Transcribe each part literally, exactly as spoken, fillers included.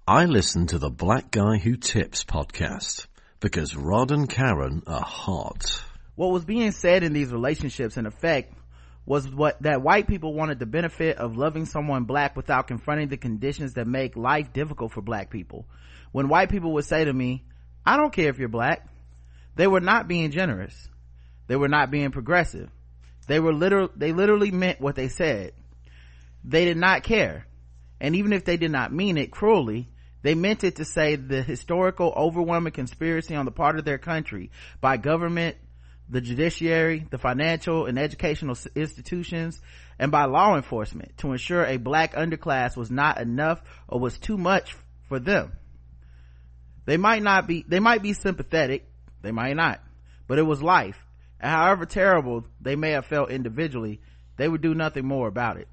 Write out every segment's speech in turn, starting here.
I listen to the Black Guy Who Tips podcast because Rod and Karen are hot. What was being said in these relationships, in effect, was what that white people wanted the benefit of loving someone black without confronting the conditions that make life difficult for black people. When white people would say to me, I don't care if you're black, they were not being generous. They were not being progressive. They were literal, they literally meant what they said. They did not care. And even if they did not mean it cruelly, they meant it to say the historical overwhelming conspiracy on the part of their country by government, the judiciary, the financial and educational institutions, and by law enforcement to ensure a black underclass was not enough or was too much for them. They might not be, they might be sympathetic, they might not, but it was life. And however terrible they may have felt individually, they would do nothing more about it.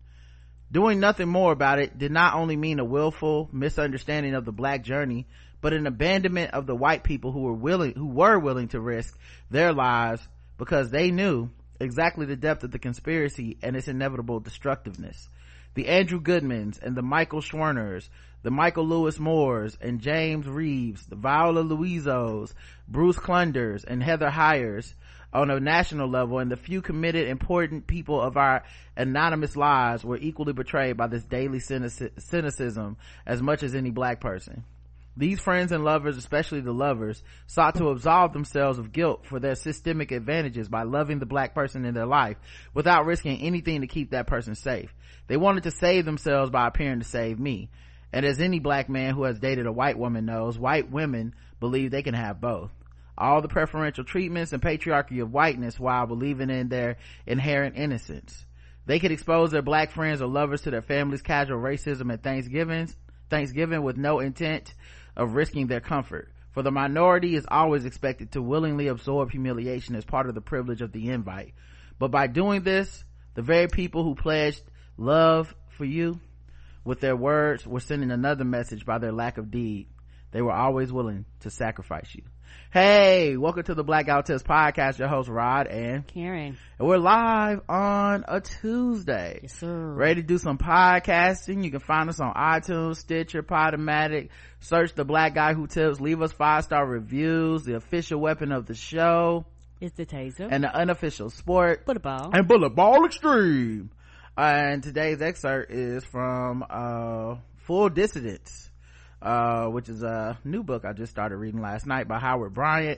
Doing nothing more about it did not only mean a willful misunderstanding of the black journey, but an abandonment of the white people who were willing, who were willing to risk their lives because they knew exactly the depth of the conspiracy and its inevitable destructiveness. The Andrew Goodmans and the Michael Schwerners, the Michael Lewis Moores and James Reeves, the Viola Luizos, Bruce Klunders and Heather Hyers on a national level, and the few committed important people of our anonymous lives were equally betrayed by this daily cynicism as much as any black person. These friends and lovers, especially the lovers, sought to absolve themselves of guilt for their systemic advantages by loving the black person in their life without risking anything to keep that person safe. They wanted to save themselves by appearing to save me. And as any black man who has dated a white woman knows, white women believe they can have both. All the preferential treatments and patriarchy of whiteness while believing in their inherent innocence. They could expose their black friends or lovers to their family's casual racism at Thanksgivings, Thanksgiving with no intent of risking their comfort. For the minority is always expected to willingly absorb humiliation as part of the privilege of the invite. But by doing this, the very people who pledged love for you with their words were sending another message by their lack of deed. They were always willing to sacrifice you. Hey, welcome to the Black Guy Who Tips podcast. Your host Rod and Karen, and we're live on a Tuesday. Yes, sir. Ready to do some podcasting. You can find us on iTunes, Stitcher, Podomatic. Search the Black Guy Who Tips. Leave us five star reviews. The official weapon of the show is the taser and the unofficial sport bullet ball and bullet ball extreme. Uh, and today's excerpt is from uh Full Dissidence, uh which is a new book I just started reading last night by Howard Bryant.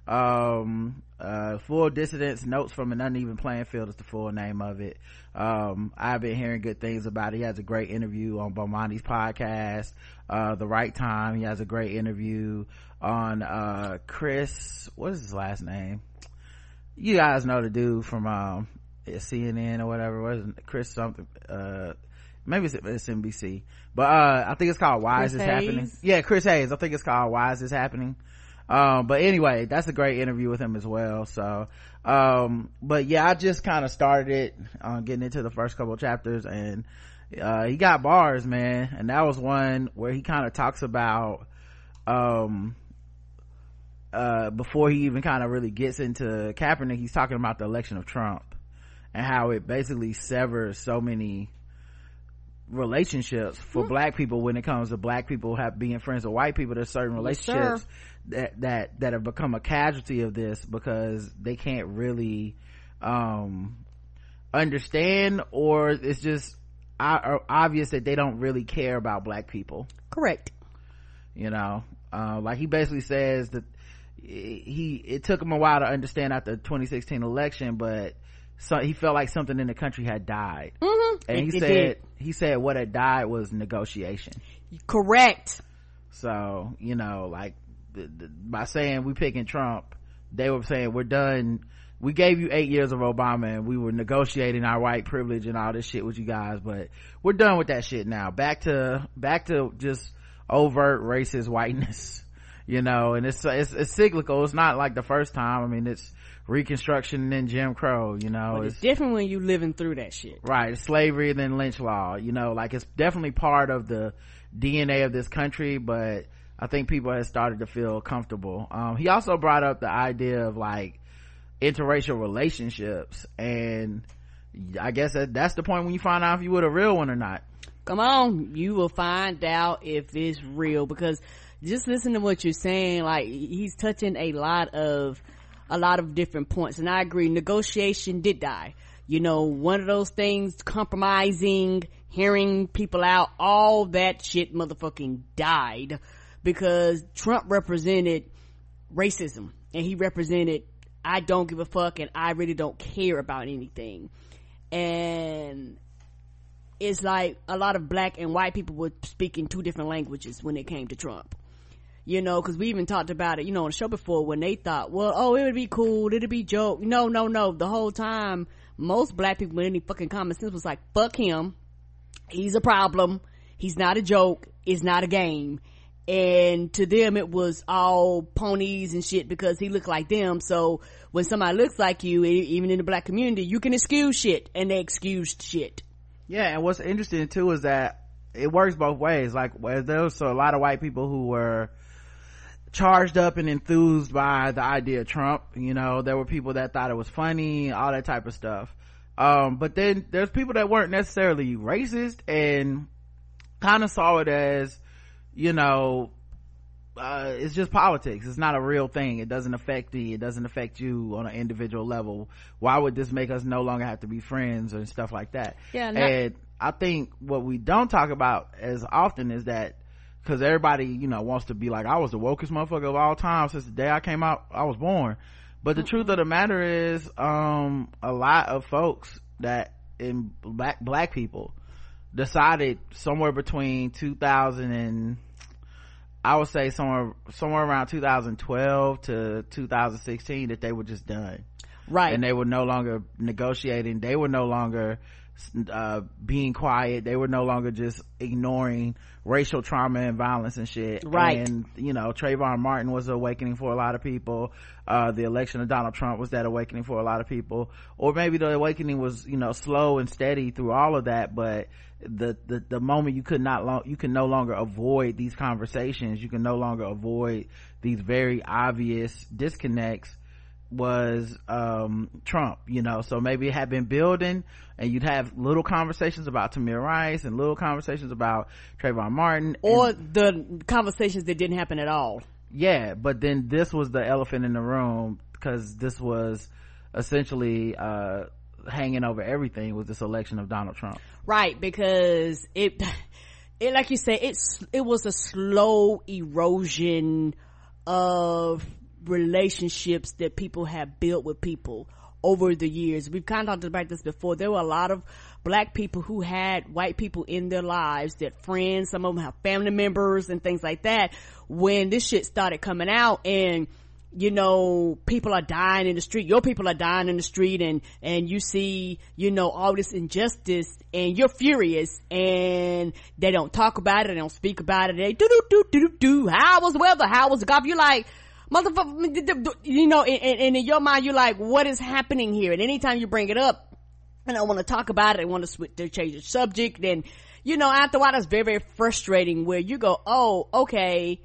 um uh Full Dissidence, Notes from an Uneven Playing Field is the full name of it. um I've been hearing good things about it. He has a great interview on Bomani's podcast, uh The Right Time. He has a great interview on uh Chris, what is his last name? You guys know the dude from um C N N or whatever. What is it? Chris something, uh maybe it's, it's N B C, but uh I think it's called Why Is This Happening? Yeah, Chris Hayes. I think it's called Why Is This Happening? Um but anyway, that's a great interview with him as well. So um but yeah, I just kind of started it on uh, getting into the first couple of chapters, and uh he got bars, man. And that was one where he kind of talks about um uh before he even kind of really gets into Kaepernick, he's talking about the election of Trump and how it basically severs so many relationships for mm-hmm. black people when it comes to black people have being friends with white people. There's certain relationships yes, that that that have become a casualty of this because they can't really um understand, or it's just uh, obvious that they don't really care about black people. Correct. You know, uh like he basically says that he it took him a while to understand after the twenty sixteen election, but so he felt like something in the country had died. Mm-hmm. And he it, it said did. he said what had died was negotiation. Correct. So you know, like the, the, by saying we picking Trump, they were saying we're done. We gave you eight years of Obama and we were negotiating our white privilege and all this shit with you guys, but we're done with that shit now. Back to back to just overt racist whiteness, you know. And it's it's, it's cyclical. It's not like the first time. I mean, it's Reconstruction and then Jim Crow, you know. But it's, it's different when you living through that shit, right? It's slavery and then lynch law, you know. Like it's definitely part of the D N A of this country, but I think people have started to feel comfortable. Um he also brought up the idea of like interracial relationships, and I guess that, that's the point when you find out if you were a real one or not. Come on, you will find out if it's real, because just listen to what you're saying. Like, he's touching a lot of a lot of different points, and I agree, negotiation did die. You know, one of those things, compromising, hearing people out, all that shit motherfucking died, because Trump represented racism, and he represented I don't give a fuck and I really don't care about anything. And it's like a lot of black and white people were speaking two different languages when it came to Trump. You know, because we even talked about it, you know, on the show before, when they thought, well, oh, it would be cool, it'd be joke. No, no, no. The whole time, most black people with any fucking common sense was like, fuck him. He's a problem. He's not a joke. It's not a game. And to them, it was all ponies and shit because he looked like them. So when somebody looks like you, even in the black community, you can excuse shit, and they excused shit. Yeah, and what's interesting too is that it works both ways. Like, there was a lot of white people who were charged up and enthused by the idea of Trump. You know, there were people that thought it was funny, all that type of stuff. Um, but then there's people that weren't necessarily racist and kind of saw it as, you know, uh, it's just politics. It's not a real thing. It doesn't affect me. It doesn't affect you on an individual level. Why would this make us no longer have to be friends and stuff like that? Yeah. No. And I think what we don't talk about as often is that, because everybody, you know, wants to be like, I was the wokest motherfucker of all time since the day I came out, I was born. But the mm-hmm. truth of the matter is, um, a lot of folks that in black, black people decided somewhere between two thousand and I would say somewhere, somewhere around two thousand twelve to two thousand sixteen that they were just done. Right. And they were no longer negotiating. They were no longer, uh, being quiet. They were no longer just ignoring racial trauma and violence and shit. Right. And, you know, Trayvon Martin was an awakening for a lot of people. Uh, the election of Donald Trump was that awakening for a lot of people. Or maybe the awakening was, you know, slow and steady through all of that, but the, the, the moment you could not, lo- you can no longer avoid these conversations, you can no longer avoid these very obvious disconnects, was um Trump. You know, so maybe it had been building, and you'd have little conversations about Tamir Rice and little conversations about Trayvon Martin, or and, the conversations that didn't happen at all. Yeah, but then this was the elephant in the room, because this was essentially uh hanging over everything, was this election of Donald Trump. Right, because it it like you say, it's it was a slow erosion of relationships that people have built with people over the years. We've kind of talked about this before. There were a lot of black people who had white people in their lives, that friends, some of them have family members and things like that, when this shit started coming out. And you know, people are dying in the street, your people are dying in the street, and and you see, you know, all this injustice, and you're furious, and they don't talk about it, they don't speak about it, they do do do do do how was the weather, how was the golf? You're like, motherfucker, you know, and, and in your mind you're like, what is happening here? And anytime you bring it up and I want to talk about it, I want to switch to change the subject, and you know, after a while that's very very frustrating, where you go, oh, okay,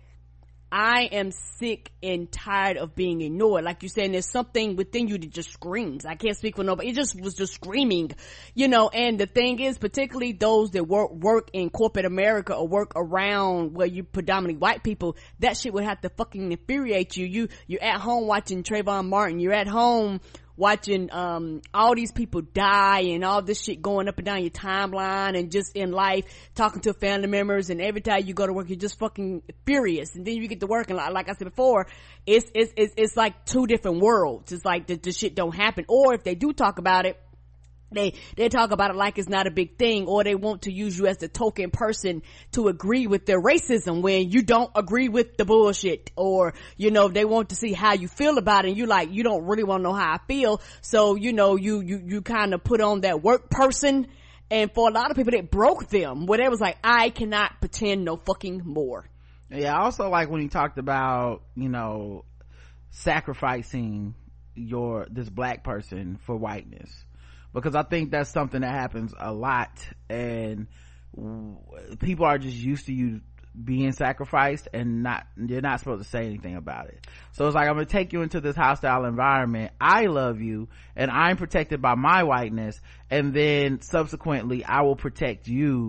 I am sick and tired of being ignored. Like you said, there's something within you that just screams. I can't speak for nobody. It just was just screaming, you know. And the thing is, particularly those that work work in corporate America or work around where you predominantly white people, that shit would have to fucking infuriate you. You you're at home watching Trayvon Martin. You're at home watching um all these people die and all this shit going up and down your timeline, and just in life talking to family members, and every time you go to work you're just fucking furious, and then you get to work and like, like I said before, it's it's it's, it's like two different worlds. It's like the, the shit don't happen, or if they do talk about it, they they talk about it like it's not a big thing, or they want to use you as the token person to agree with their racism when you don't agree with the bullshit, or you know, they want to see how you feel about it, and you like, you don't really want to know how I feel, so you know, you you you kind of put on that work person. And for a lot of people, it broke them, where they was like, I cannot pretend no fucking more. Yeah, I also like when he talked about, you know, sacrificing your this black person for whiteness, because I think that's something that happens a lot, and people are just used to you being sacrificed, and not, you're not supposed to say anything about it. So it's like, I'm gonna take you into this hostile environment, I love you, and I'm protected by my whiteness, and then subsequently I will protect you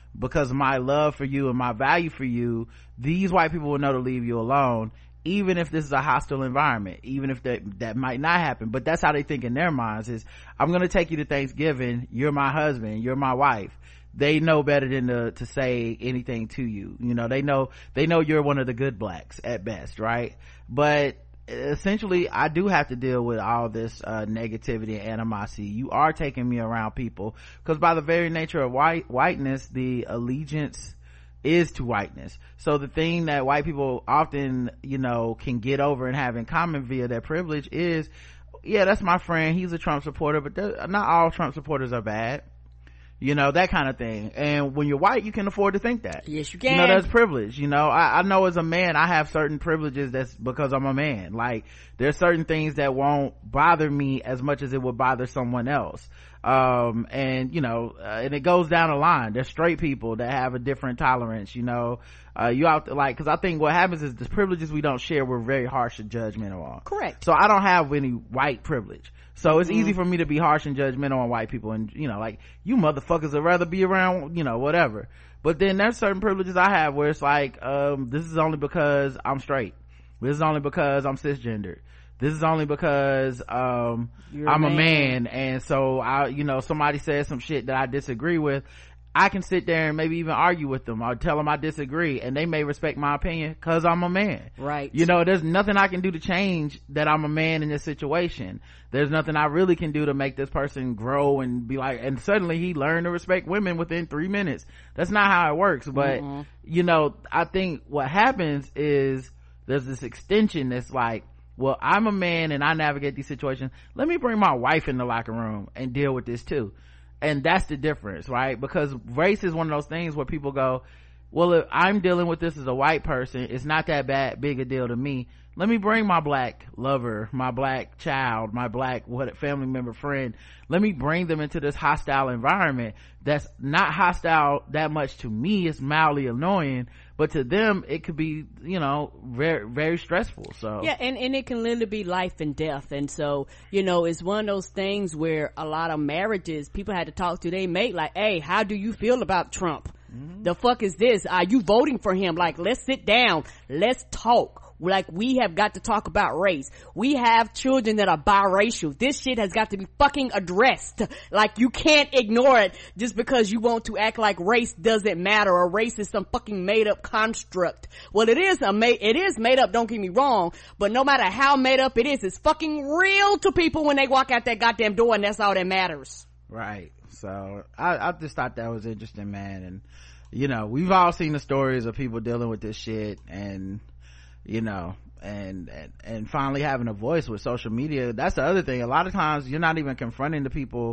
because of my love for you and my value for you, these white people will know to leave you alone, even if this is a hostile environment, even if that that might not happen. But that's how they think in their minds, is I'm gonna take you to Thanksgiving, you're my husband, you're my wife. They know better than to, to say anything to you. You know, they know, they know you're one of the good blacks at best, right? But essentially, I do have to deal with all this, uh, negativity and animosity. You are taking me around people, because by the very nature of white, whiteness, the allegiance is to whiteness. So the thing that white people often, you know, can get over and have in common via their privilege is, yeah, that's my friend, he's a Trump supporter, but not all Trump supporters are bad. You know, that kind of thing. And when you're white, you can afford to think that. Yes, you can. You know, that's privilege. You know, I, I know as a man, I have certain privileges that's because I'm a man. Like, there's certain things that won't bother me as much as it would bother someone else. Um, and, you know, uh, and it goes down the line. There's straight people that have a different tolerance, you know. Uh, you have to, like, cause I think what happens is the privileges we don't share, we're very harsh and judgmental on. Correct. So I don't have any white privilege. So it's mm-hmm. easy for me to be harsh and judgmental on white people, and, you know, like, you motherfuckers would rather be around, you know, whatever. But then there's certain privileges I have where it's like, um, this is only because I'm straight. This is only because I'm cisgendered. This is only because, um, You're I'm a man. a man. And so I, you know, somebody says some shit that I disagree with. I can sit there and maybe even argue with them or tell them I disagree, and they may respect my opinion because I'm a man. Right. You know, there's nothing I can do to change that I'm a man in this situation. There's nothing I really can do to make this person grow and be like, and suddenly he learned to respect women within three minutes. That's not how it works. But, mm-hmm. you know, I think what happens is there's this extension that's like, well, I'm a man and I navigate these situations. Let me bring my wife in the locker room and deal with this too. And that's the difference, right? Because race is one of those things where people go, well, if I'm dealing with this as a white person, it's not that bad big a deal to me. Let me bring my black lover, my black child, my black what family member, friend. Let me bring them into this hostile environment that's not hostile that much to me. It's mildly annoying, but to them it could be, you know, very very stressful. So yeah, and and it can literally be life and death. And so, you know, it's one of those things where a lot of marriages, people had to talk to their mate like, hey, how do you feel about Trump? Mm-hmm. The fuck is this? Are you voting for him? Like, let's sit down, let's talk. Like, we have got to talk about race. We have children that are biracial. This shit has got to be fucking addressed. Like, you can't ignore it just because you want to act like race doesn't matter or race is some fucking made up construct. Well, it is a made, it is made up, don't get me wrong, but no matter how made up it is, it's fucking real to people when they walk out that goddamn door, and that's all that matters. Right. So, I, I just thought that was interesting, man. And, you know, we've all seen the stories of people dealing with this shit, and, you know, and, and and finally having a voice with social media. That's the other thing. A lot of times you're not even confronting the people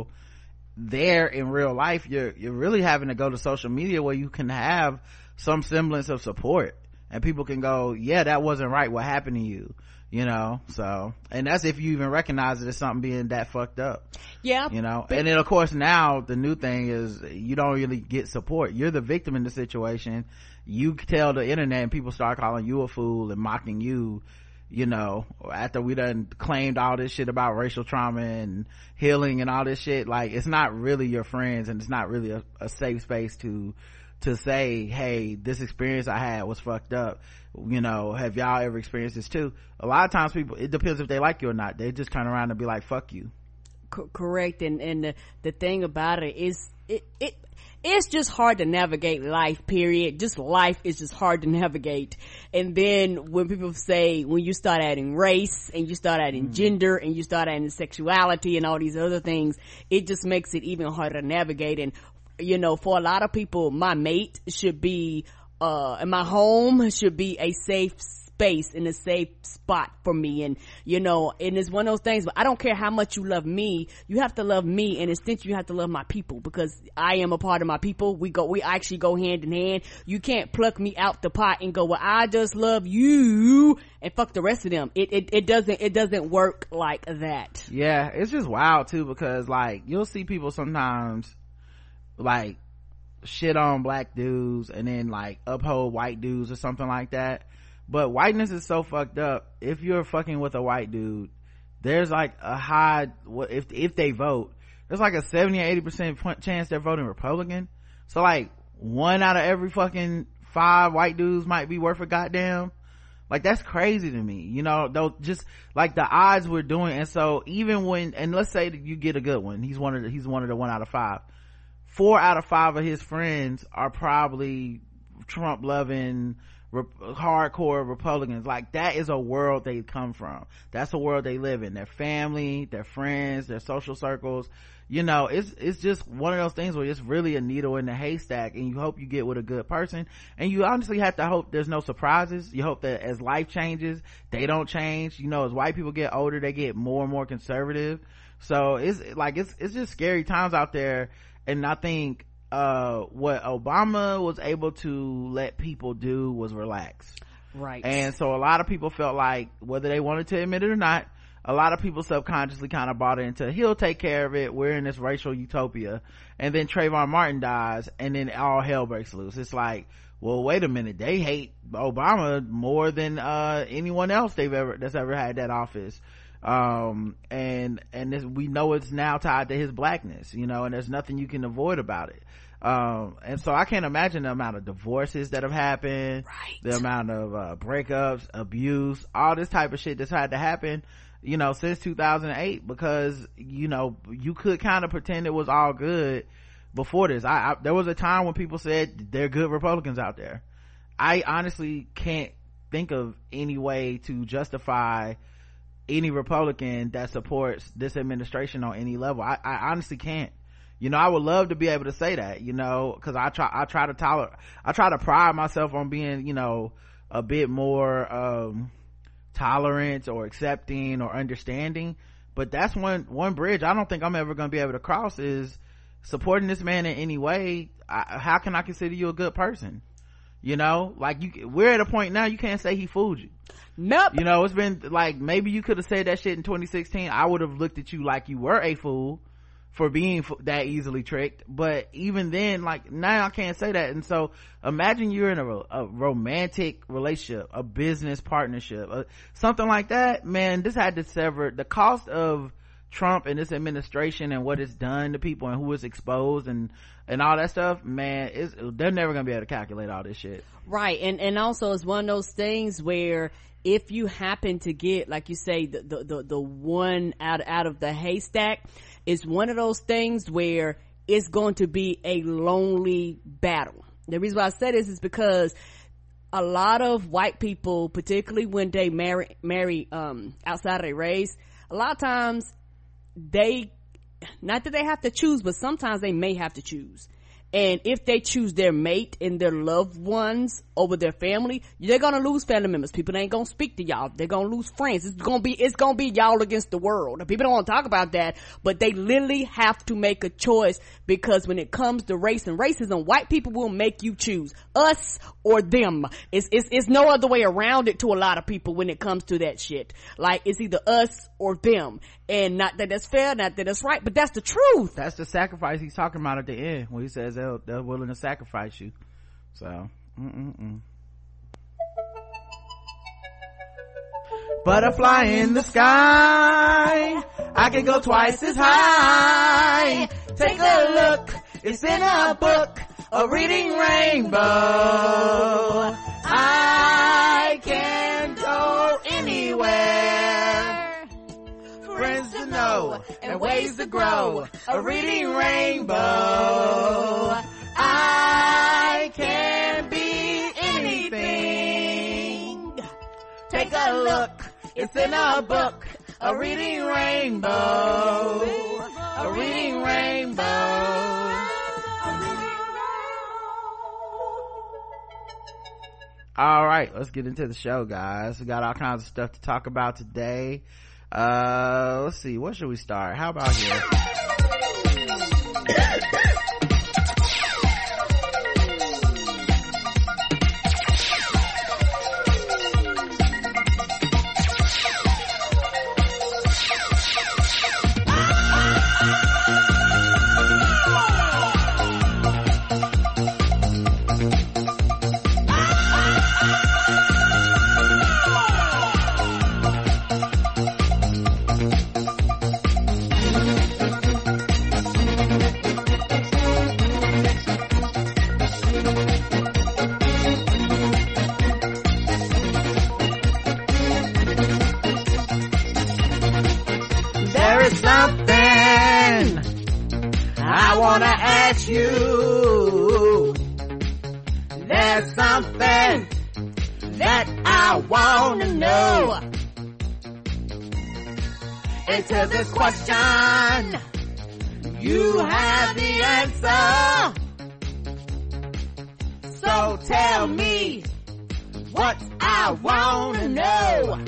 there in real life. You're you're really having to go to social media where you can have some semblance of support, and people can go, yeah, that wasn't right, what happened to you, you know. So, and that's if you even recognize it as something being that fucked up. Yeah, you know. And then of course now the new thing is you don't really get support. You're the victim in the situation. You tell the internet and people start calling you a fool and mocking you, you know, after we done claimed all this shit about racial trauma and healing and all this shit. Like, it's not really your friends, and it's not really a, a safe space to to say, hey, this experience I had was fucked up, you know, have y'all ever experienced this too? A lot of times people, it depends if they like you or not, they just turn around and be like, fuck you. C- correct. And and the, the thing about it is it it it's just hard to navigate life, period. Just life is just hard to navigate. And then when people say, when you start adding race and you start adding mm. gender and you start adding sexuality and all these other things, it just makes it even harder to navigate. And, you know, for a lot of people, my mate should be, uh, and my home should be a safe space and a safe spot for me. And, you know, and it's one of those things, but I don't care how much you love me, you have to love me, and instead you have to love my people, because I am a part of my people. We go, we actually go hand in hand. You can't pluck me out the pot and go, well, I just love you and fuck the rest of them. It, it, it doesn't, it doesn't work like that. Yeah, it's just wild too, because like, you'll see people sometimes like shit on black dudes and then like uphold white dudes or something like that. But whiteness is so fucked up. If you're fucking with a white dude, there's like a high, if if they vote, there's like a seventy or eighty percent chance they're voting Republican. So like, one out of every fucking five white dudes might be worth a goddamn. Like, that's crazy to me, you know, though, just like the odds we're doing. And so even when, and let's say that you get a good one, he's one of the, he's one of the one out of five, four out of five of his friends are probably Trump loving Re- hardcore Republicans. Like, that is a world they come from. That's a world they live in. Their family, their friends, their social circles. You know, it's it's just one of those things where it's really a needle in the haystack, and you hope you get with a good person, and you honestly have to hope there's no surprises. You hope that as life changes, they don't change. You know, as white people get older, they get more and more conservative. So it's like it's it's just scary times out there. And I think uh what Obama was able to let people do was relax, right? And so a lot of people felt like, whether they wanted to admit it or not, a lot of people subconsciously kind of bought into, he'll take care of it, we're in this racial utopia. And then Trayvon Martin dies, and then all hell breaks loose. It's like, well, wait a minute, they hate Obama more than uh anyone else they've ever that's ever had that office. Um and and this, we know it's now tied to his blackness, you know, and there's nothing you can avoid about it. Um and so I can't imagine the amount of divorces that have happened, right? The amount of uh breakups, abuse, all this type of shit that's had to happen, you know, since two thousand eight, because, you know, you could kind of pretend it was all good before this. I, I there was a time when people said there are good Republicans out there. I honestly can't think of any way to justify any Republican that supports this administration on any level. I, I honestly can't. You know, I would love to be able to say that, you know, because I try I try to tolerate I try to pride myself on being, you know, a bit more um tolerant or accepting or understanding. But that's one one bridge I don't think I'm ever going to be able to cross, is supporting this man in any way. I, how can I consider you a good person? You know, like, you we're at a point now you can't say he fooled you. Nope. You know, it's been like, maybe you could have said that shit in twenty sixteen. I would have looked at you like you were a fool for being f- that easily tricked. But even then, like, now I can't say that. And so imagine you're in a, a romantic relationship, a business partnership, uh, something like that. Man, this had to sever the cost of Trump and this administration and what it's done to people and who is exposed and and all that stuff. Man, it's, they're never gonna be able to calculate all this shit, right? And and also it's one of those things where if you happen to get, like you say, the the the, the one out out of the haystack, it's one of those things where it's going to be a lonely battle. The reason why I say this is because a lot of white people, particularly when they marry marry um outside of their race, a lot of times they, not that they have to choose, but sometimes they may have to choose. And if they choose their mate and their loved ones over their family, they're gonna lose family members. People ain't gonna speak to y'all. They're gonna lose friends. It's gonna be, it's gonna be y'all against the world. People don't want to talk about that, but they literally have to make a choice, because when it comes to race and racism, white people will make you choose us or them. It's, it's, it's no other way around it to a lot of people when it comes to that shit. Like, it's either us or them. And not that that's fair, not that that's right, but that's the truth. That's the sacrifice he's talking about at the end, when he says they'll, they're willing to sacrifice you. So, mm-mm-mm. Butterfly in the sky, I can go twice as high. Take a look, it's in a book, a reading rainbow. I can go anywhere. Friends to know and ways to grow, a reading rainbow. I can be anything. Take a look, it's in a book, a reading rainbow, a reading rainbow. All right, let's get into the show, guys. We got all kinds of stuff to talk about today. Uh, let's see, where should we start? How about here? wanna ask you, there's something that I wanna know. And to this question, you have the answer. So tell me what I wanna know.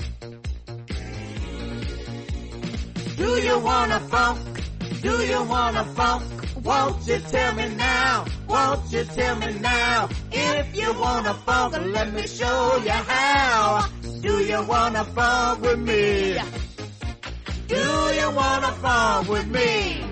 Do you wanna funk? Do you wanna funk? Won't you tell me now? Won't you tell me now? If you wanna funk, let me show you how. Do you wanna funk with me? Do you wanna funk with me?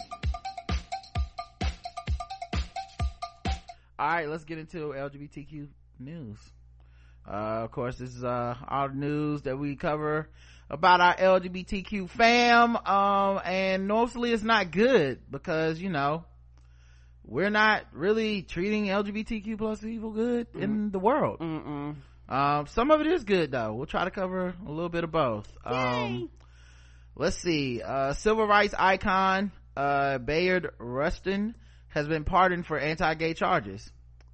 Alright, let's get into L G B T Q news. Uh, of course, this is uh, all the news that we cover about our L G B T Q fam. Um, and mostly it's not good because, you know, we're not really treating L G B T Q plus people good mm. in the world. Mm-mm. Um, some of it is good though. We'll try to cover a little bit of both. Yay. Um, let's see. Uh, civil rights icon, uh, Bayard Rustin has been pardoned for anti-gay charges.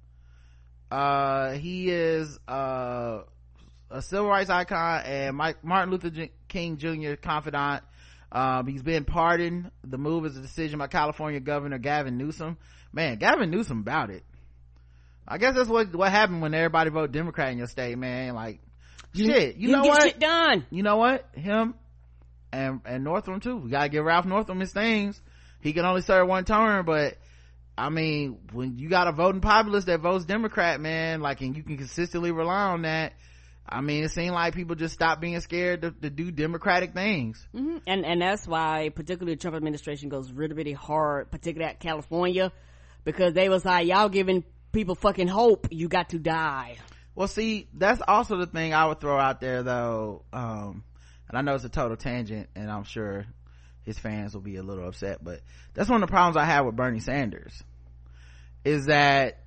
Uh, he is, uh, a civil rights icon and Mike, Martin Luther King Junior confidant. Um, he's been pardoned. The move is a decision by California Governor Gavin Newsom. Man, Gavin Newsom about it. I guess that's what, what happened when everybody voted Democrat in your state, man. Like, you, shit, you, you know get what? Shit done. You know what? Him and, and Northam too. We gotta give Ralph Northam his things. He can only serve one term, but I mean, when you got a voting populace that votes Democrat, man, like, and you can consistently rely on that, I mean, it seemed like people just stopped being scared to, to do democratic things. Mm-hmm. And, and that's why particularly the Trump administration goes really, really hard, particularly at California, because they was like, y'all giving people fucking hope, you got to die. Well, see, that's also the thing I would throw out there though, um, and I know it's a total tangent and I'm sure his fans will be a little upset, but that's one of the problems I have with Bernie Sanders, is that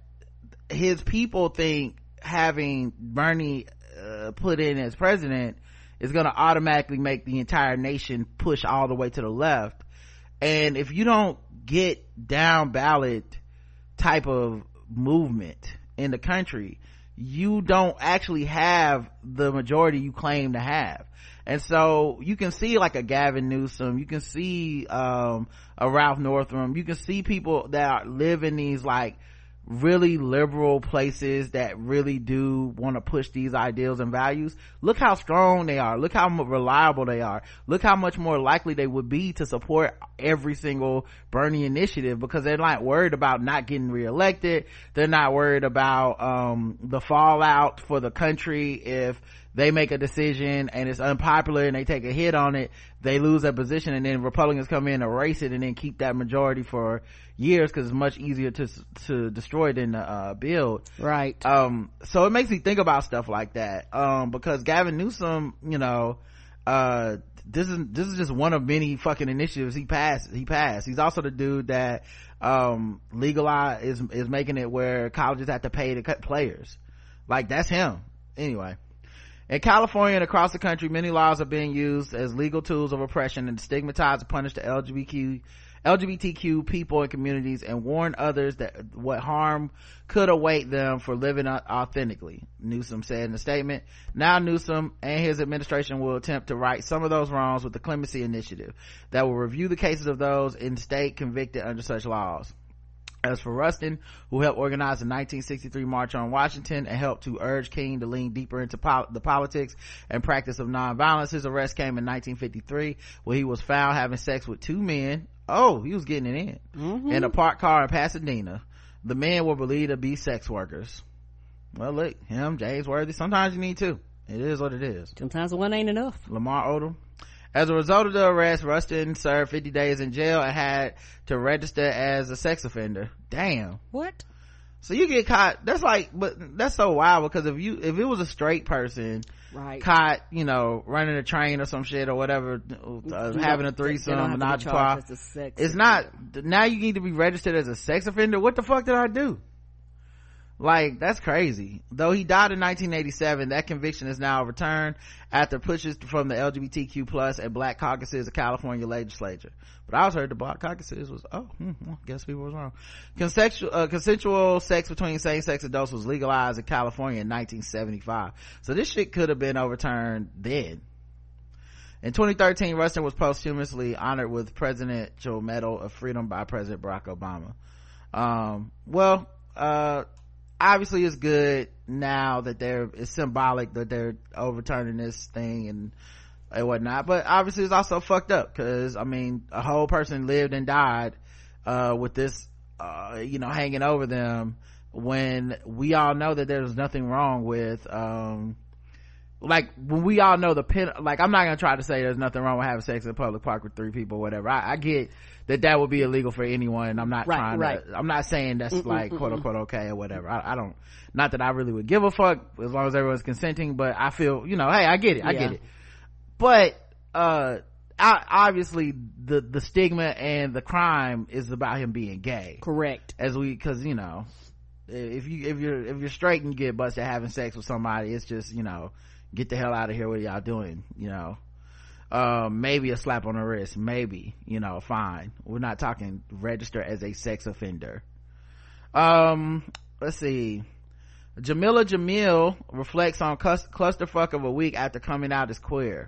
his people think having Bernie uh, put in as president is going to automatically make the entire nation push all the way to the left. And if you don't get down ballot type of movement in the country, you don't actually have the majority you claim to have. And so you can see like a Gavin Newsom, you can see um a Ralph Northam, you can see people that are, live in these like really liberal places that really do want to push these ideals and values. Look how strong they are, look how reliable they are, look how much more likely they would be to support every single Bernie initiative, because they're not worried about not getting reelected. They're not worried about um the fallout for the country. If they make a decision and it's unpopular and they take a hit on it, they lose their position, and then Republicans come in, erase it, and then keep that majority for years because it's much easier to to destroy than to uh, build. Right. Um, so it makes me think about stuff like that. Um, because Gavin Newsom, you know, uh, this is this is just one of many fucking initiatives he passed. He passed. He's also the dude that um legalize is is making it where colleges have to pay to cut players. Like, that's him. Anyway. In California and across the country, many laws are being used as legal tools of oppression and stigmatize and punish the L G B T Q, L G B T Q people and communities, and warn others that what harm could await them for living authentically, Newsom said in a statement. Now Newsom and his administration will attempt to right some of those wrongs with the Clemency Initiative that will review the cases of those in state convicted under such laws. As for Rustin, who helped organize the nineteen sixty-three March on Washington and helped to urge King to lean deeper into pol- the politics and practice of nonviolence, his arrest came in nineteen fifty-three, where he was found having sex with two men. Oh, he was getting it in. Mm-hmm. In a parked car in Pasadena. The men were believed to be sex workers. Well, look, him, James Worthy, sometimes you need two. It is what it is. Sometimes one ain't enough. Lamar Odom. As a result of the arrest, Rustin served fifty days in jail and had to register as a sex offender. Damn. What? So you get caught, that's like, but that's so wild, because if you, if it was a straight person, right, caught, you know, running a train or some shit or whatever, uh, having a threesome, not it's not, now you need to be registered as a sex offender. What the fuck did I do? Like, that's crazy. Though he died in nineteen eighty-seven, that conviction is now overturned after pushes from the L G B T Q plus and black caucuses of California legislature. But I was heard the black caucuses was, oh, hmm, well, guess people was wrong. Consensual, uh, consensual sex between same-sex adults was legalized in California in nineteen seventy-five. So this shit could have been overturned then. In twenty thirteen, Rustin was posthumously honored with Presidential Medal of Freedom by President Barack Obama. Um, well, uh, obviously it's good now that they're, it's symbolic that they're overturning this thing and, and whatnot, but obviously it's also fucked up because, I mean, a whole person lived and died, uh, with this, uh, you know, hanging over them when we all know that there's nothing wrong with, um, like when we all know the pen, like I'm not gonna try to say there's nothing wrong with having sex in a public park with three people, whatever. I, I get that that would be illegal for anyone, and I'm not right, trying right. to, I'm not saying that's Mm-mm, like mm-mm. quote unquote okay or whatever. I, I don't, not that I really would give a fuck as long as everyone's consenting, but I feel, you know, hey, I get it, I yeah. get it. But, uh, I, obviously the, the stigma and the crime is about him being gay. Correct. As we, cause you know, if you, if you're, if you're straight and you get busted having sex with somebody, it's just, you know, get the hell out of here, what are y'all doing, you know. Um, maybe a slap on the wrist, maybe, you know, fine. We're not talking register as a sex offender. Um, let's see. Jamila Jamil reflects on clus- clusterfuck of a week after coming out as queer.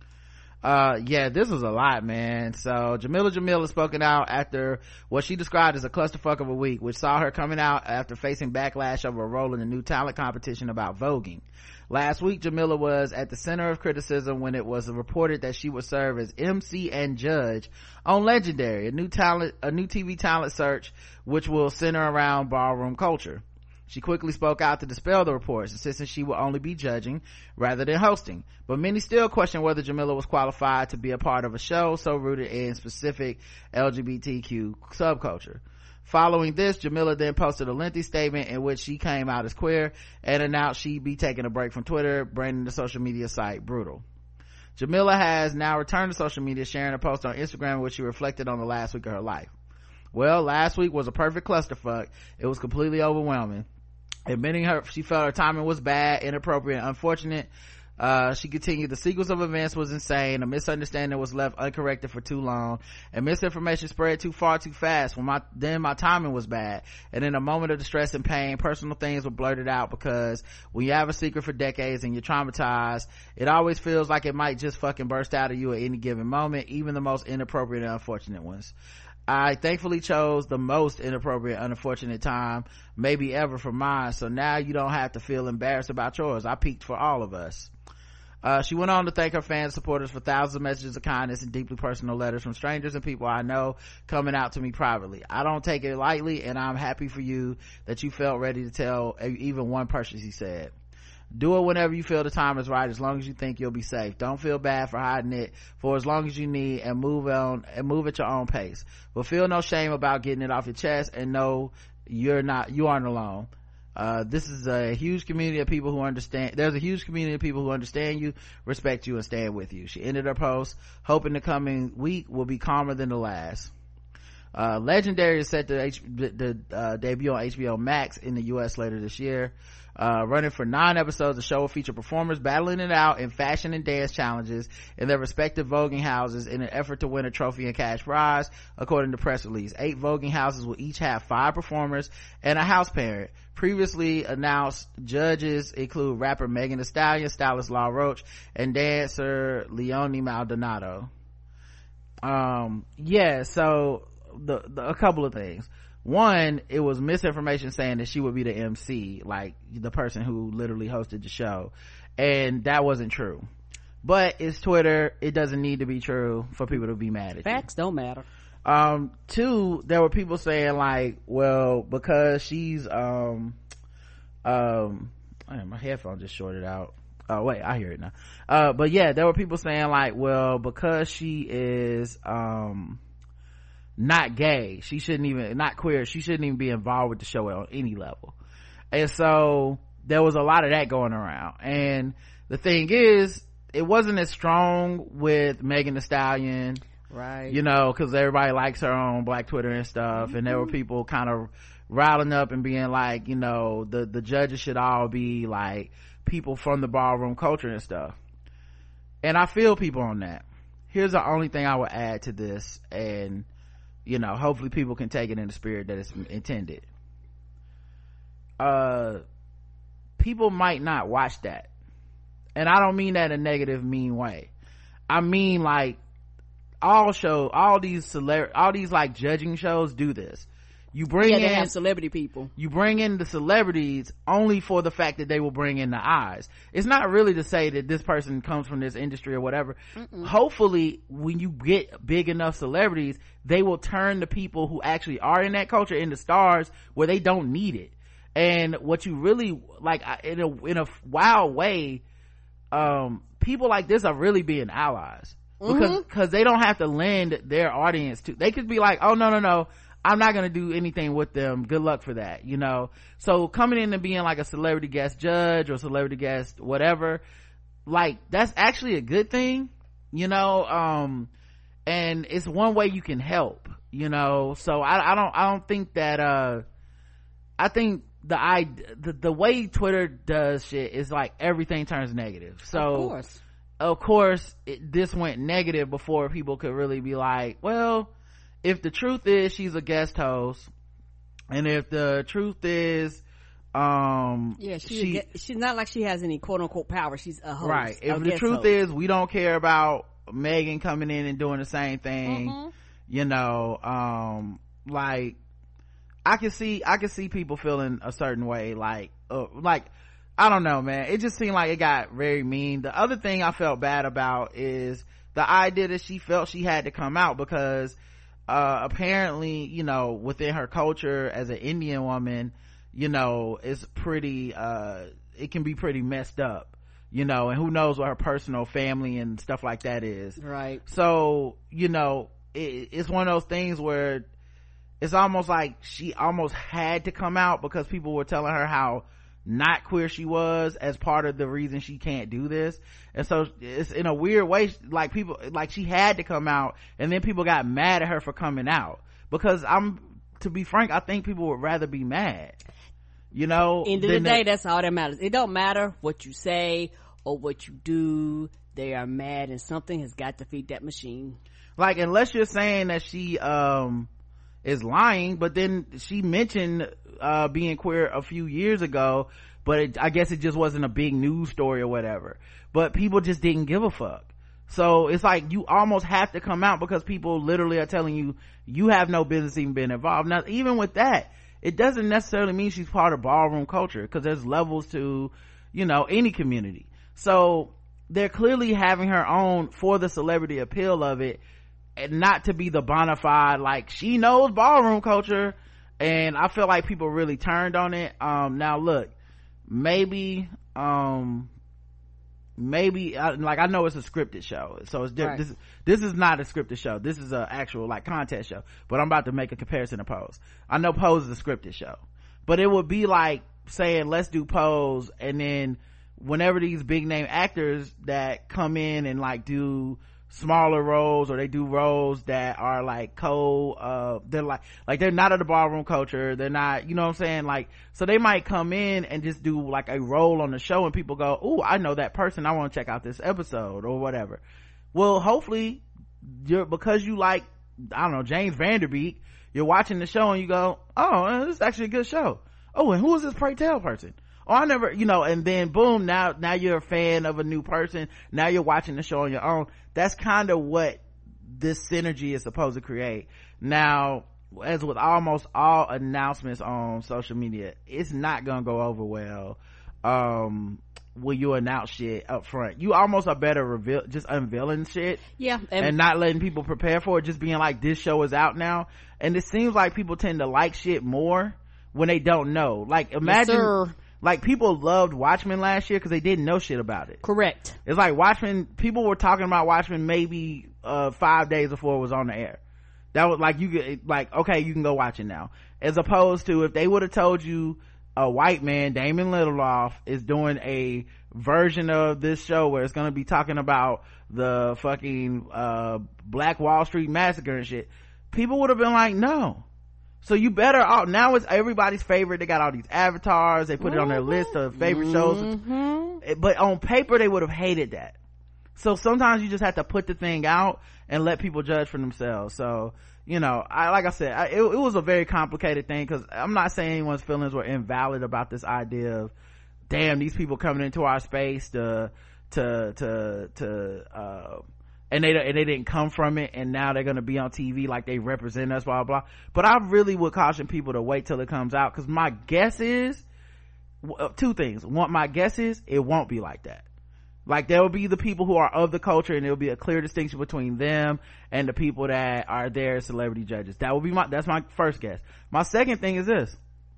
Uh, yeah, this was a lot, man. So Jamila Jamil has spoken out after what she described as a clusterfuck of a week, which saw her coming out after facing backlash over a role in a new talent competition about voguing. Last week, Jamila was at the center of criticism when it was reported that she would serve as M C and judge on Legendary, a new talent, a new T V talent search, which will center around ballroom culture. She quickly spoke out to dispel the reports, insisting she would only be judging rather than hosting. But many still question whether Jamila was qualified to be a part of a show so rooted in specific L G B T Q subculture. Following this, Jamila then posted a lengthy statement in which she came out as queer and announced she'd be taking a break from Twitter, branding the social media site Brutal. Jamila has now returned to social media, sharing a post on Instagram in which she reflected on the last week of her life. Well, last week was a perfect clusterfuck. It was completely overwhelming. Admitting her, she felt her timing was bad, inappropriate, and unfortunate. Uh, she continued, the sequence of events was insane. A misunderstanding was left uncorrected for too long, and misinformation spread too far too fast. When my, then my timing was bad. And in a moment of distress and pain, personal things were blurted out because when you have a secret for decades and you're traumatized, it always feels like it might just fucking burst out of you at any given moment, even the most inappropriate and unfortunate ones. I thankfully chose the most inappropriate, unfortunate time, maybe ever for mine, so now you don't have to feel embarrassed about yours. I peaked for all of us. Uh, she went on to thank her fans and supporters for thousands of messages of kindness and deeply personal letters from strangers and people I know coming out to me privately. I don't take it lightly, and I'm happy for you that you felt ready to tell even one person, she said. Do it whenever you feel the time is right, as long as you think you'll be safe. Don't feel bad for hiding it for as long as you need, and move on and move at your own pace. But feel no shame about getting it off your chest, and know you're not, you aren't alone. Uh, this is a huge community of people who understand, there's a huge community of people who understand you, respect you, and stand with you. She ended her post, hoping the coming week will be calmer than the last. Uh, Legendary is set to H- the, the uh, debut on H B O Max in the U S later this year. Uh, running for nine episodes, the show will feature performers battling it out in fashion and dance challenges in their respective voguing houses in an effort to win a trophy and cash prize, according to press release. Eight voguing houses will each have five performers and a house parent. Previously announced judges include rapper Megan Thee Stallion, stylist Law Roach, and dancer Leonie Maldonado. Um, yeah, so the, the a couple of things. One, it was misinformation saying that she would be the M C, like the person who literally hosted the show, and that wasn't true. But it's Twitter, it doesn't need to be true for people to be mad at you. Facts don't matter. Um, two, there were people saying like, well, because she's um um man, my headphone just shorted out. Oh wait, I hear it now. Uh, but yeah, there were people saying like, well, because she is um not gay, she shouldn't even, not queer, she shouldn't even be involved with the show on any level. And so there was a lot of that going around. And the thing is, it wasn't as strong with Megan Thee Stallion. right? You know, because everybody likes her on Black Twitter and stuff, mm-hmm. and there were people kind of riling up and being like, you know, the the judges should all be like people from the ballroom culture and stuff. And I feel people on that. Here's the only thing I would add to this, and you know, hopefully people can take it in the spirit that it's intended. Uh, people might not watch that, and I don't mean that in a negative, mean way. I mean, like, all show, all these celebrity, all these like judging shows do this. You bring yeah, in they have celebrity people. You bring in the celebrities only for the fact that they will bring in the eyes. It's not really to say that this person comes from this industry or whatever. Mm-mm. Hopefully, when you get big enough celebrities, they will turn the people who actually are in that culture into stars where they don't need it. And what you really like, in a in a wild way, um, people like this are really being allies, because mm-hmm. because they don't have to lend their audience to. They could be like, oh no no no. I'm not gonna do anything with them, good luck for that, you know. So coming in and being like a celebrity guest judge or celebrity guest whatever, like, that's actually a good thing, you know. Um and it's one way you can help, you know. So i, I don't i don't think that uh I think the i the, the way Twitter does shit is like everything turns negative. So of course of course it, this went negative before people could really be like, well, if the truth is she's a guest host, and if the truth is um yeah she, she she's not like she has any quote-unquote power, she's a host, right? If a the truth host. is we don't care about Megan coming in and doing the same thing, mm-hmm. you know, um like I can see I can see people feeling a certain way, like uh, like I don't know, man, it just seemed like it got very mean. The other thing I felt bad about is the idea that she felt she had to come out because Uh, apparently, you know, within her culture as an Indian woman, you know, it's pretty, uh, it can be pretty messed up, you know, and who knows what her personal family and stuff like that is. Right. So, you know, it, it's one of those things where it's almost like she almost had to come out because people were telling her how not queer she was as part of the reason she can't do this. And so it's in a weird way, like people, like she had to come out, and then people got mad at her for coming out, because I'm, to be frank, I think people would rather be mad, you know. End of the day, that's all that matters. It don't matter what you say or what you do, they are mad, and something has got to feed that machine. Like, unless you're saying that she um is lying, but then she mentioned uh being queer a few years ago, but it, I guess it just wasn't a big news story or whatever, but people just didn't give a fuck. So it's like you almost have to come out because people literally are telling you you have no business even being involved. Now, even with that, it doesn't necessarily mean she's part of ballroom culture, because there's levels to, you know, any community. So they're clearly having her on for the celebrity appeal of it, and not to be the bona fide, like, she knows ballroom culture. And I feel like people really turned on it. Um now look, maybe um maybe I, like I know it's a scripted show, so it's different. Right. This, this is not a scripted show. This is an actual like contest show, but I'm about to make a comparison to Pose. I know Pose is a scripted show, but it would be like saying, let's do Pose, and then whenever these big name actors that come in and like do smaller roles, or they do roles that are like co uh they're like like they're not of the ballroom culture, they're not, you know what I'm saying, like, so they might come in and just do like a role on the show, and people go, oh, I know that person, I want to check out this episode or whatever. Well, hopefully you're, because you like, I don't know, James Vanderbeek, you're watching the show and you go, oh, this is actually a good show. Oh, and who is this Pray Tell person? Oh, I never, you know, and then boom, now now you're a fan of a new person, now you're watching the show on your own. That's kind of what this synergy is supposed to create. Now, as with almost all announcements on social media, it's not gonna go over well um when you announce shit up front. You almost are better reveal just unveiling shit, yeah, and, and not letting people prepare for it, just being like, this show is out now. And it seems like people tend to like shit more when they don't know. Like, imagine, yes, like, people loved Watchmen last year because they didn't know shit about it. Correct. It's like Watchmen, people were talking about Watchmen maybe uh five days before it was on the air. That was like, you get like, okay, you can go watch it now. As opposed to if they would have told you a white man, Damon Lindelof, is doing a version of this show where it's gonna be talking about the fucking uh Black Wall Street massacre and shit, people would have been like, no. So you better out now. It's everybody's favorite. They got all these avatars. They put mm-hmm. it on their list of favorite mm-hmm. shows, but on paper they would have hated that. So sometimes you just have to put the thing out and let people judge for themselves. So, you know, I, like I said, I, it, it was a very complicated thing, because I'm not saying anyone's feelings were invalid about this idea of, damn, these people coming into our space to, to, to, to, uh, and they, and they didn't come from it, and now they're gonna be on T V like they represent us, blah, blah. But I really would caution people to wait till it comes out, because my guess is, two things. One, my guess is, it won't be like that. Like, there will be the people who are of the culture, and there will be a clear distinction between them and the people that are there as celebrity judges. That will be my, that's my first guess. My second thing is this: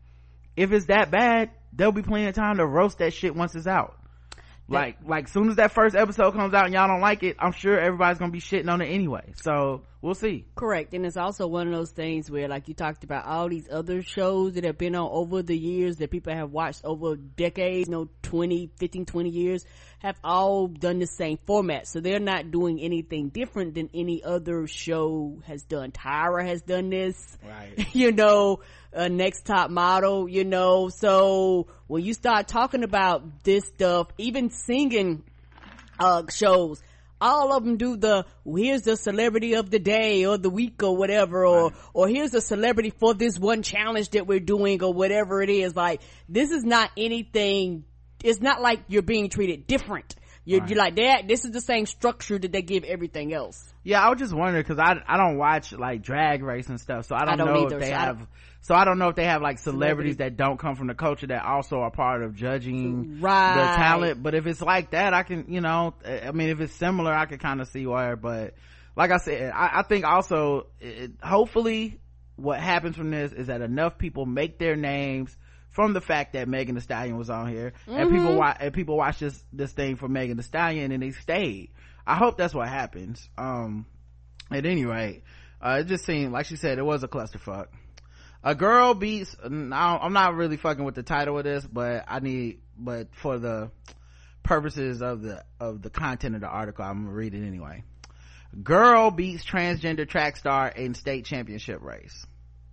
if it's that bad, there'll be plenty of time to roast that shit once it's out. Like, like soon as that first episode comes out and y'all don't like it, I'm sure everybody's gonna be shitting on it anyway. So we'll see. Correct. And it's also one of those things where, like you talked about, all these other shows that have been on over the years that people have watched over decades, you know, twenty, fifteen, twenty years, have all done the same format. So they're not doing anything different than any other show has done. Tyra has done this. Right. You know, uh, Next Top Model, you know. So when you start talking about this stuff, even singing uh shows, all of them do the, well, here's the celebrity of the day or the week or whatever, or right. or here's a celebrity for this one challenge that we're doing or whatever it is. Like, this is not anything, it's not like you're being treated different. You're, right. you're like that. This is the same structure that they give everything else. Yeah, I was just wondering, because I I don't watch like Drag Race and stuff, so I don't, I don't know either, if they so have. So I don't know if they have like celebrities Celebrity. that don't come from the culture that also are part of judging right. the talent. But if it's like that, I can, you know, I mean, if it's similar, I can kind of see where. But like I said, I, I think also, it, hopefully, what happens from this is that enough people make their names from the fact that Megan Thee Stallion was on here, mm-hmm. and people watch and people watch this this thing for Megan Thee Stallion, and they stayed. I hope that's what happens. Um, at any rate, uh, it just seemed like she said it was a clusterfuck. A girl beats, now I'm not really fucking with the title of this, but I need, but for the purposes of the, of the content of the article, I'm gonna read it anyway. Girl beats transgender track star in state championship race.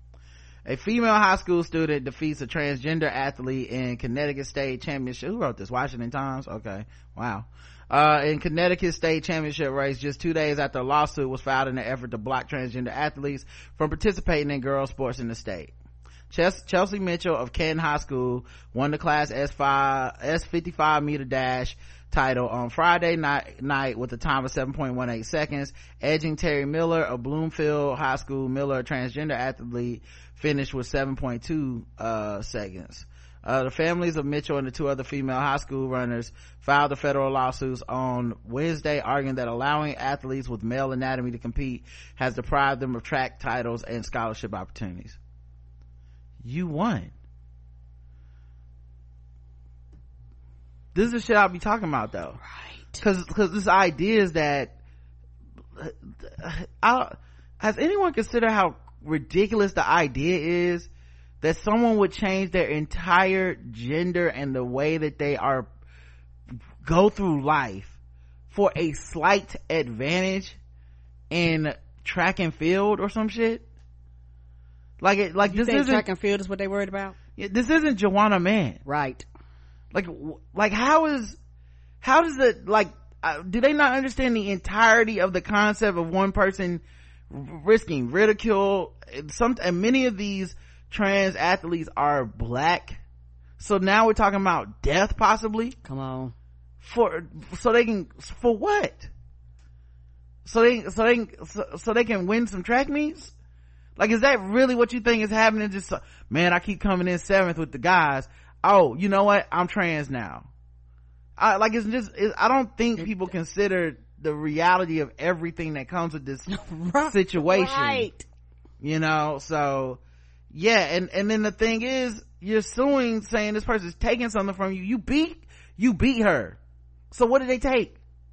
A female high school student defeats a transgender athlete in Connecticut State Championship. Who wrote this? Washington Times? Okay. Wow. Uh, in Connecticut State Championship race just two days after a lawsuit was filed in an effort to block transgender athletes from participating in girls sports in the state. Chelsea Mitchell of Canton High School won the class S five, S fifty-five meter dash title on Friday night, night with a time of seven point one eight seconds, edging Terry Miller of Bloomfield High School. Miller, a transgender athlete, finished with seven point two uh seconds. Uh, the families of Mitchell and the two other female high school runners filed the federal lawsuits on Wednesday, arguing that allowing athletes with male anatomy to compete has deprived them of track titles and scholarship opportunities. You won. This is the shit I'll be talking about, though. Right. Cause, cause this idea is that, I, has anyone considered how ridiculous the idea is that someone would change their entire gender and the way that they are go through life for a slight advantage in track and field or some shit? Like it, like you this think isn't track and field is what they worried about. This isn't Joanna Man, right? Like, like how is how does it like? Uh, do they not understand the entirety of the concept of one person risking ridicule? Some and many of these trans athletes are black, so now we're talking about death possibly. Come on, for so they can for what? So they so they so, so they can win some track meets. Like, is that really what you think is happening? Just man, I keep coming in seventh with the guys. Oh, you know what? I'm trans now. I like it's just it, I don't think people consider the reality of everything that comes with this situation. Right. You know, so yeah, and and then the thing is, you're suing, saying this person's taking something from you. You beat you beat her. So what did they take?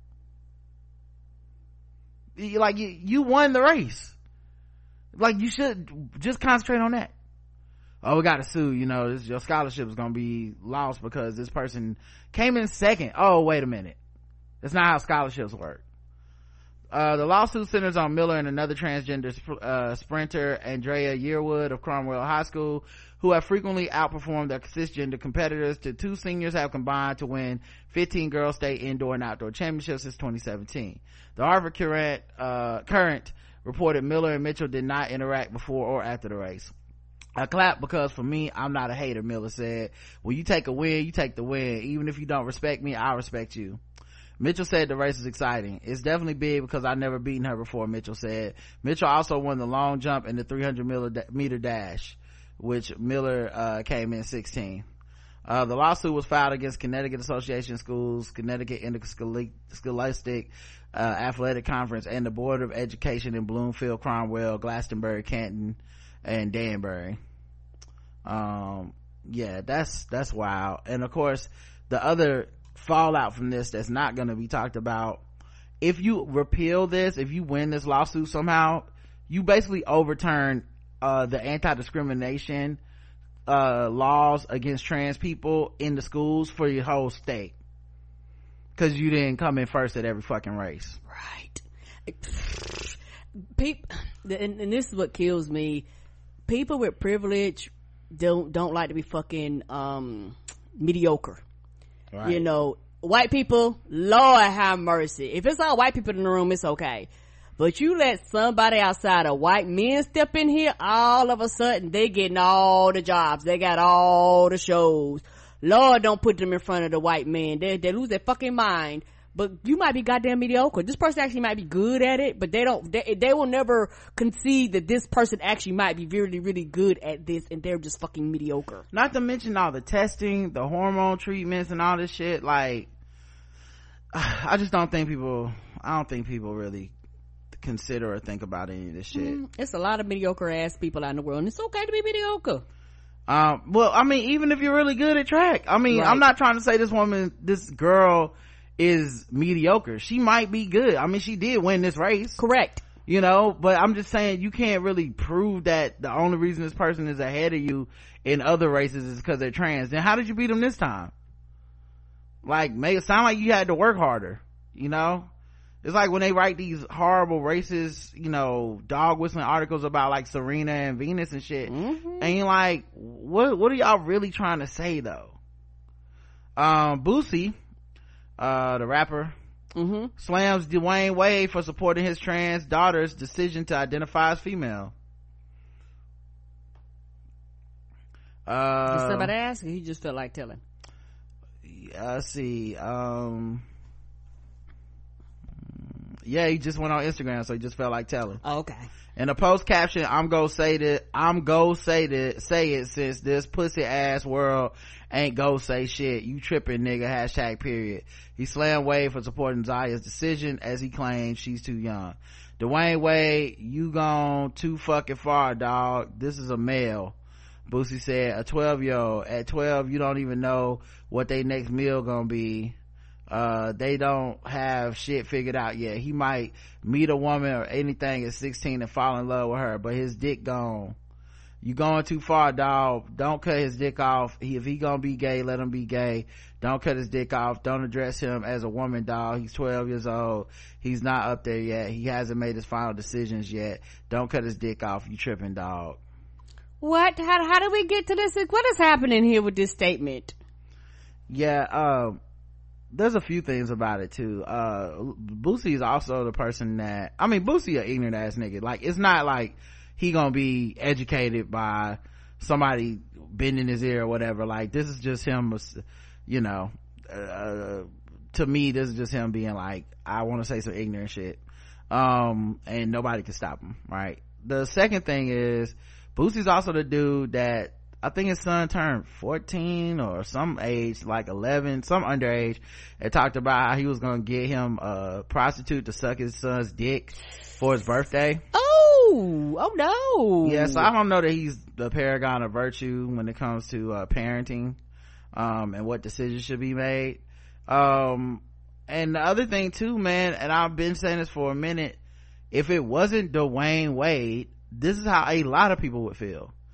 You, like you, you won the race. Like, you should just concentrate on that. oh, we gotta sue, you know, this, your scholarship is gonna be lost because this person came in second. Oh, wait a minute. That's not how scholarships work. Uh, the lawsuit centers on Miller and another transgender sp- uh, sprinter, Andrea Yearwood of Cromwell High School, who have frequently outperformed their cisgender competitors. The two seniors have combined to win fifteen girls state indoor and outdoor championships since twenty seventeen. The Harvard Current, uh, Current reported Miller and Mitchell did not interact before or after the race. I clap because for me, I'm not a hater, Miller said. When you take a win, you take the win. Even if you don't respect me, I respect you. Mitchell said the race is exciting. It's definitely big because I've never beaten her before, Mitchell said. Mitchell also won the long jump and the three hundred meter dash, which Miller uh, came in sixteen. Uh, the lawsuit was filed against Connecticut Association Schools, Connecticut Interscholastic uh, Athletic Conference, and the Board of Education in Bloomfield, Cromwell, Glastonbury, Canton, and Danbury. Um, yeah, that's, that's wild. And of course, the other fallout from this that's not going to be talked about, if you repeal this, if you win this lawsuit somehow, you basically overturn uh the anti-discrimination uh laws against trans people in the schools for your whole state, because you didn't come in first at every fucking race. Right. People, and, and this is what kills me, people with privilege don't don't like to be fucking um mediocre. Right. You know, white people, Lord have mercy. If it's all white people in the room, it's okay. But you let somebody outside of white men step in here, all of a sudden they getting all the jobs. They got all the shows. Lord, don't put them in front of the white men. They, they lose their fucking mind. But you might be goddamn mediocre. This person actually might be good at it, but they don't, they, they will never concede that this person actually might be really, really good at this, and they're just fucking mediocre. Not to mention all the testing, the hormone treatments and all this shit. Like, I just don't think people, I don't think people really consider or think about any of this shit. Mm, it's a lot of mediocre ass people out in the world, and it's okay to be mediocre. Um, well, I mean, even if you're really good at track, I mean, right. I'm not trying to say this woman, this girl is mediocre. She might be good. I mean, she did win this race, correct, you know, but I'm just saying you can't really prove that the only reason this person is ahead of you in other races is because they're trans. Then how did you beat them this time? Like, make it sound like you had to work harder, you know. It's like when they write these horrible racist, you know, dog whistling articles about like Serena and Venus and shit, mm-hmm. and you're like, what what are y'all really trying to say though? um Boosie, uh the rapper, mm-hmm. slams Dwayne Wade for supporting his trans daughter's decision to identify as female. Uh, Did somebody ask? He just felt like telling. I see. Um, yeah, he just went on Instagram, so he just felt like telling. Oh, okay. In a post caption, I'm gonna say that I'm gonna say that say it since this pussy ass world ain't go say shit. You tripping, nigga. Hashtag period. He slammed Wade for supporting Zaya's decision as he claims she's too young. Dwayne Wade, you gone too fucking far, dog. This is a male. Boosie said, a twelve year old. At twelve, you don't even know what they next meal gonna be. Uh, they don't have shit figured out yet. He might meet a woman or anything at sixteen and fall in love with her, but his dick gone. You going too far, dog. Don't cut his dick off. He, if he gonna be gay, let him be gay. Don't cut his dick off. Don't address him as a woman, dog. He's twelve years old. He's not up there yet. He hasn't made his final decisions yet. Don't cut his dick off. You tripping, dog. What? How, how did we get to this? What is happening here with this statement? Yeah, um, there's a few things about it too. Uh, Boosie is also the person that, I mean, Boosie an ignorant ass nigga. Like, it's not like he gonna be educated by somebody bending his ear or whatever. Like, this is just him, you know, uh, to me, this is just him being like, I want to say some ignorant shit. Um, and nobody can stop him, right? The second thing is, Boosie's also the dude that, I think his son turned fourteen or some age, like eleven, some underage, and talked about how he was gonna get him a prostitute to suck his son's dick for his birthday. Oh, oh no. Yeah, so I don't know that he's the paragon of virtue when it comes to uh, parenting, um, and what decisions should be made. Um, and the other thing too, man, and I've been saying this for a minute, if it wasn't Dwayne Wade, this is how a lot of people would feel.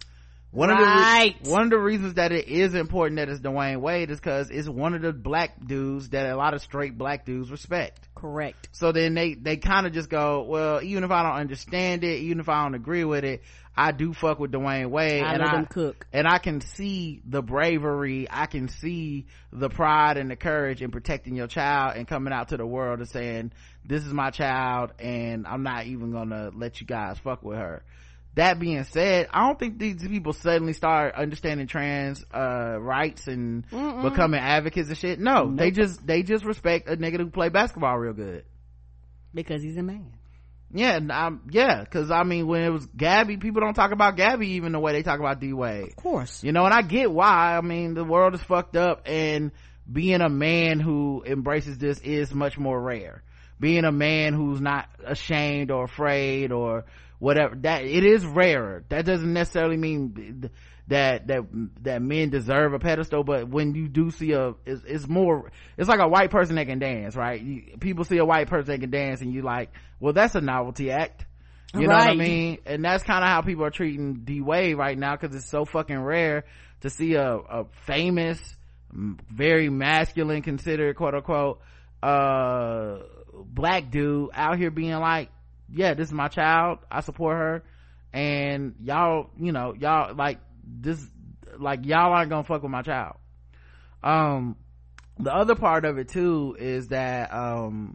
One right. of the one of the reasons that it is important that it's Dwayne Wade is because it's one of the black dudes that a lot of straight black dudes respect. Correct. So then they they kind of just go, well, even if I don't understand it, even if I don't agree with it, I do fuck with Dwayne Wade. I and let I him cook. And I can see the bravery, I can see the pride and the courage in protecting your child and coming out to the world and saying, this is my child and I'm not even gonna let you guys fuck with her. That being said, I don't think these people suddenly start understanding trans uh rights and Mm-mm. becoming advocates and shit. No, nope. they just they just respect a nigga who play basketball real good because he's a man. Yeah, um, yeah, because I mean, when it was Gabby, people don't talk about Gabby even the way they talk about D Wade. Of course, you know, and I get why. I mean, the world is fucked up, and being a man who embraces this is much more rare. Being a man who's not ashamed or afraid or whatever, that it is rarer. That doesn't necessarily mean that that that men deserve a pedestal, but when you do see a it's, it's more it's like a white person that can dance, right? You, people see a white person that can dance and you like, well, that's a novelty act, you right. know what I mean? And that's kind of how people are treating D Wade right now, because it's so fucking rare to see a, a famous, very masculine, considered quote unquote uh black dude out here being like, yeah, this is my child, I support her, and y'all, you know, y'all like this, like y'all aren't gonna fuck with my child. Um the other part of it too is that um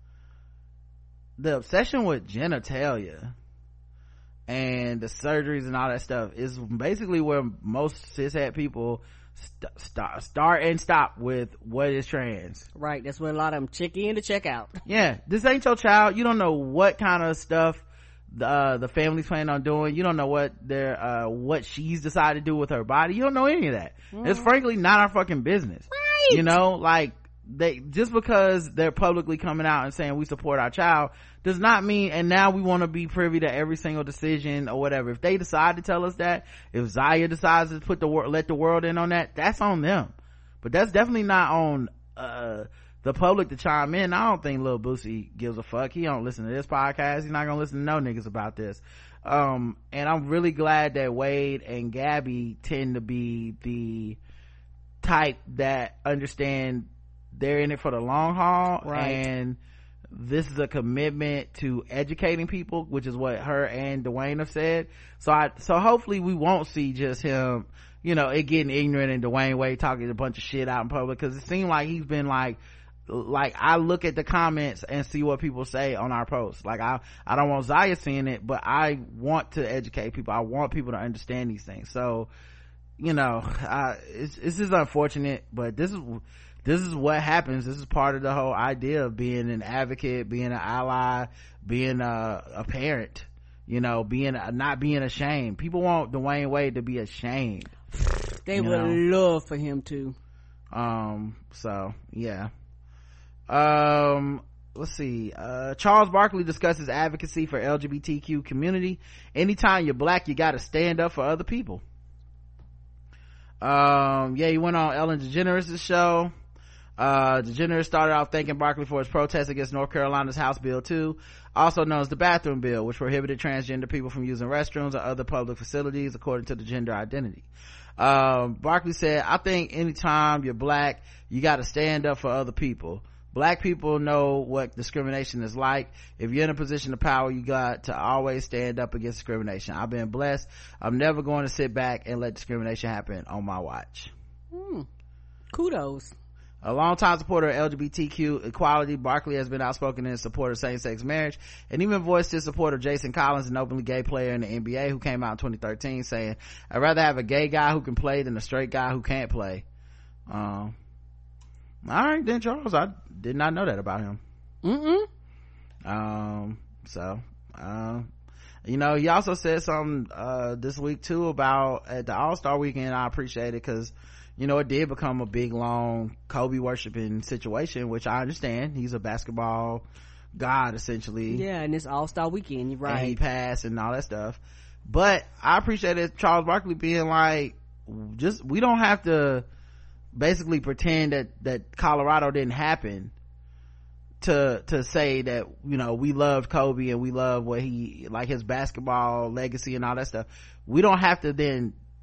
the obsession with genitalia and the surgeries and all that stuff is basically where most cishet people st- st- start and stop with what is trans. Right, that's where a lot of them check in to check out. Yeah, this ain't your child. You don't know what kind of stuff the uh, the family's planning on doing. You don't know what their uh what she's decided to do with her body. You don't know any of that. Mm. It's frankly not our fucking business. Right. You know, like, they just because they're publicly coming out and saying we support our child does not mean, and now we want to be privy to every single decision or whatever. If they decide to tell us that, if Zaya decides to put the wor- let the world in on that, that's on them, but that's definitely not on uh the public to chime in. I don't think Lil Boosie gives a fuck. He don't listen to this podcast. He's not gonna listen to no niggas about this. Um and I'm really glad that Wade and Gabby tend to be the type that understand they're in it for the long haul, right. And this is a commitment to educating people, which is what her and Dwayne have said. So I so hopefully we won't see just him, you know, it getting ignorant and Dwayne Wade talking a bunch of shit out in public, because it seemed like he's been like like I look at the comments and see what people say on our posts. Like I I don't want Zaya seeing it, but I want to educate people. I want people to understand these things. So, you know, I, it's, it's just unfortunate, but this is this is what happens. This is part of the whole idea of being an advocate, being an ally, being a, a parent, you know, being a, not being ashamed. People want Dwayne Wade to be ashamed. They would know? love for him to. Um so yeah. Um let's see, uh Charles Barkley discusses advocacy for L G B T Q community. Anytime you're black, you gotta stand up for other people. Um yeah, he went on Ellen DeGeneres' show. uh DeGeneres started off thanking Barkley for his protest against North Carolina's House Bill two, also known as the bathroom bill, which prohibited transgender people from using restrooms or other public facilities according to the gender identity. um Barkley said, I think anytime you're black, you got to stand up for other people. Black people know what discrimination is like. If you're in a position of power, you got to always stand up against discrimination. I've been blessed. I'm never going to sit back and let discrimination happen on my watch. Hmm. Kudos. A longtime supporter of L G B T Q equality, Barkley has been outspoken in support of same-sex marriage and even voiced his support of Jason Collins, an openly gay player in the N B A who came out in twenty thirteen saying, I'd rather have a gay guy who can play than a straight guy who can't play. Um, all right then, Charles, I did not know that about him. Mm-mm. Um, so, um, you know, he also said something, uh, this week too about at the All-Star weekend. I appreciate it because, you know, it did become a big, long Kobe worshiping situation, which I understand. He's a basketball god, essentially. Yeah, and it's All-Star weekend, you're right. And he passed and all that stuff. But I appreciated Charles Barkley being like, just, we don't have to basically pretend that, that Colorado didn't happen to, to say that, you know, we loved Kobe and we love what he, like his basketball legacy and all that stuff. We don't have to then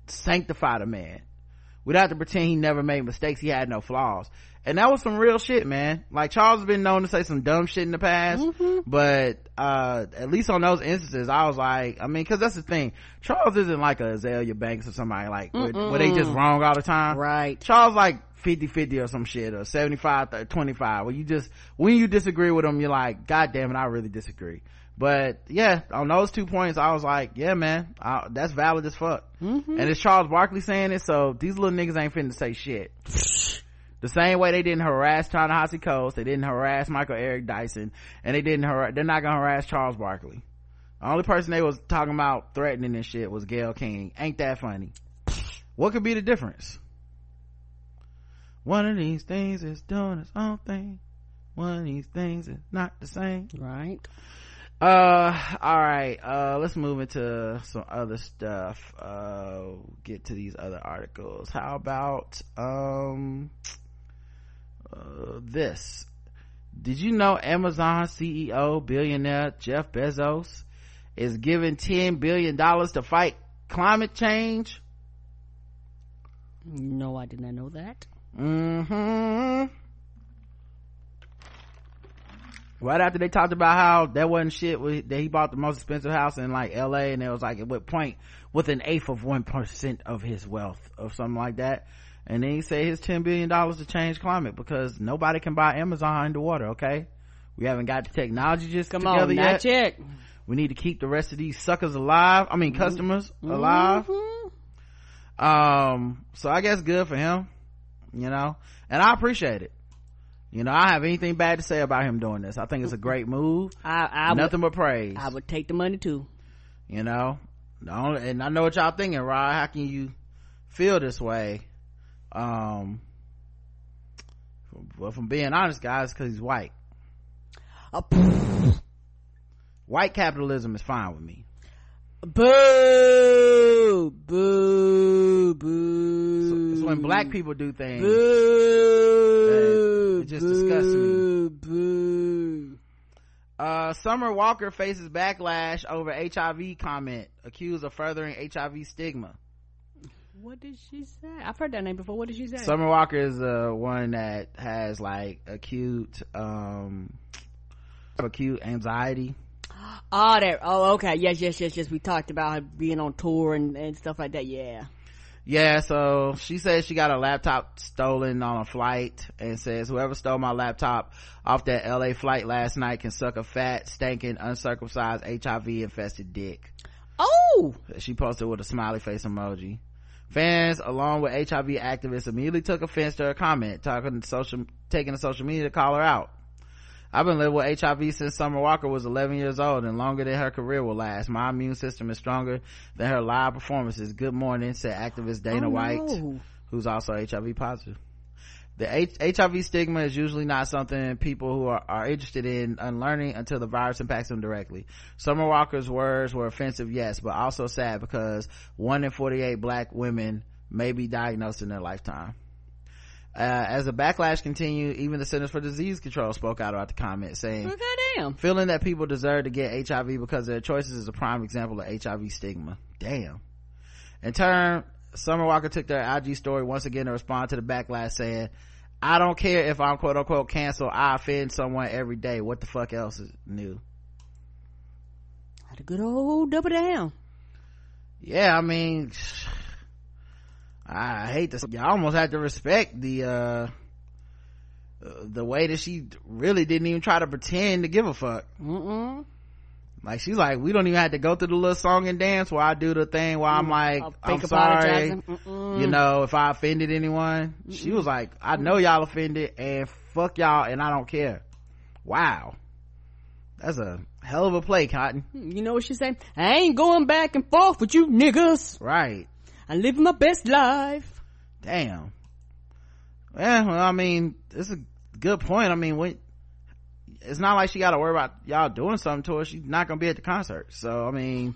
sanctify the man. We'd have to pretend he never made mistakes, he had no flaws. And that was some real shit, man. Like, Charles has been known to say some dumb shit in the past, mm-hmm. but uh at least on those instances I was like, I mean, because that's the thing, Charles isn't like a Azalea Banks or somebody like where, where they just wrong all the time, right? Charles like fifty fifty or some shit, or seventy-five twenty-five, where you just, when you disagree with him, you're like, god damn it, I really disagree. But yeah, on those two points I was like, yeah man, I, that's valid as fuck. Mm-hmm. And it's Charles Barkley saying it, so these little niggas ain't finna say shit. The same way they didn't harass Ta-Nehisi Coates, they didn't harass Michael Eric Dyson, and they didn't harass, they're not gonna harass Charles Barkley. The only person they was talking about threatening and shit was Gayle King. Ain't that funny? What could be the difference? One of these things is doing its own thing. One of these things is not the same. Right. Uh, alright, uh, let's move into some other stuff. Uh, get to these other articles. How about, um, uh, this? Did you know Amazon C E O, billionaire Jeff Bezos is giving ten billion dollars to fight climate change? No, I did not know that. Mm-hmm. Right after they talked about how that wasn't shit, that he bought the most expensive house in like L A, and it was like at what point with an eighth of one percent of his wealth or something like that. And then he said his ten billion dollars to change climate because nobody can buy Amazon underwater. Okay, we haven't got the technology just come together on, not yet. yet. We need to keep the rest of these suckers alive. I mean, customers mm-hmm. alive. Um, so I guess good for him, you know, and I appreciate it. You know, I don't have anything bad to say about him doing this. I think it's a great move. I, I nothing would, but praise. I would take the money too. You know, and I know what y'all thinking, Rod. How can you feel this way? Um, well, if I'm being honest, guys, because he's white. Uh, white capitalism is fine with me. Boo, boo, boo. So it's when black people do things. Boo, it just disgusts me. Boo. Uh, Summer Walker faces backlash over H I V comment, accused of furthering H I V stigma. What did she say? I've heard that name before. What did she say? Summer Walker is uh, one that has like acute, um, acute anxiety. Oh, there. Oh, okay. Yes, yes, yes, yes. We talked about her being on tour and, and stuff like that. Yeah. Yeah, so she says she got her laptop stolen on a flight and says whoever stole my laptop off that L A flight last night can suck a fat, stinking, uncircumcised H I V infested dick. Oh! She posted with a smiley face emoji. Fans, along with H I V activists, immediately took offense to her comment, talking to social, taking to social media to call her out. I've been living with H I V since Summer Walker was eleven years old and longer than her career will last. My immune system is stronger than her live performances. Good morning, said activist Dana oh, White, no. who's also H I V positive. The H- HIV stigma is usually not something people who are, are interested in unlearning until the virus impacts them directly. Summer Walker's words were offensive, yes, but also sad because one in forty-eight black women may be diagnosed in their lifetime. Uh, as the backlash continued, even the Centers for Disease Control spoke out about the comment, saying, oh, goddamn. Feeling that people deserve to get H I V because of their choices is a prime example of H I V stigma. Damn. In turn, Summer Walker took their I G story once again to respond to the backlash, saying, I don't care if I'm quote unquote canceled, I offend someone every day. What the fuck else is new? Had a good old double down. Yeah, I mean, I hate this. You almost have to respect the uh the way that she really didn't even try to pretend to give a fuck. Mm-mm. Like, she's like, we don't even have to go through the little song and dance where I do the thing where I'm like, I'm sorry, you know, if I offended anyone. Mm-mm. She was like, I know y'all offended and fuck y'all and I don't care. Wow, that's a hell of a play, Cotton. You know what she said? I ain't going back and forth with you niggas. Right. I'm living my best life. Damn. Yeah, well, I mean, it's a good point. I mean, when it's not like she got to worry about y'all doing something to her. She's not gonna be at the concert, so I mean,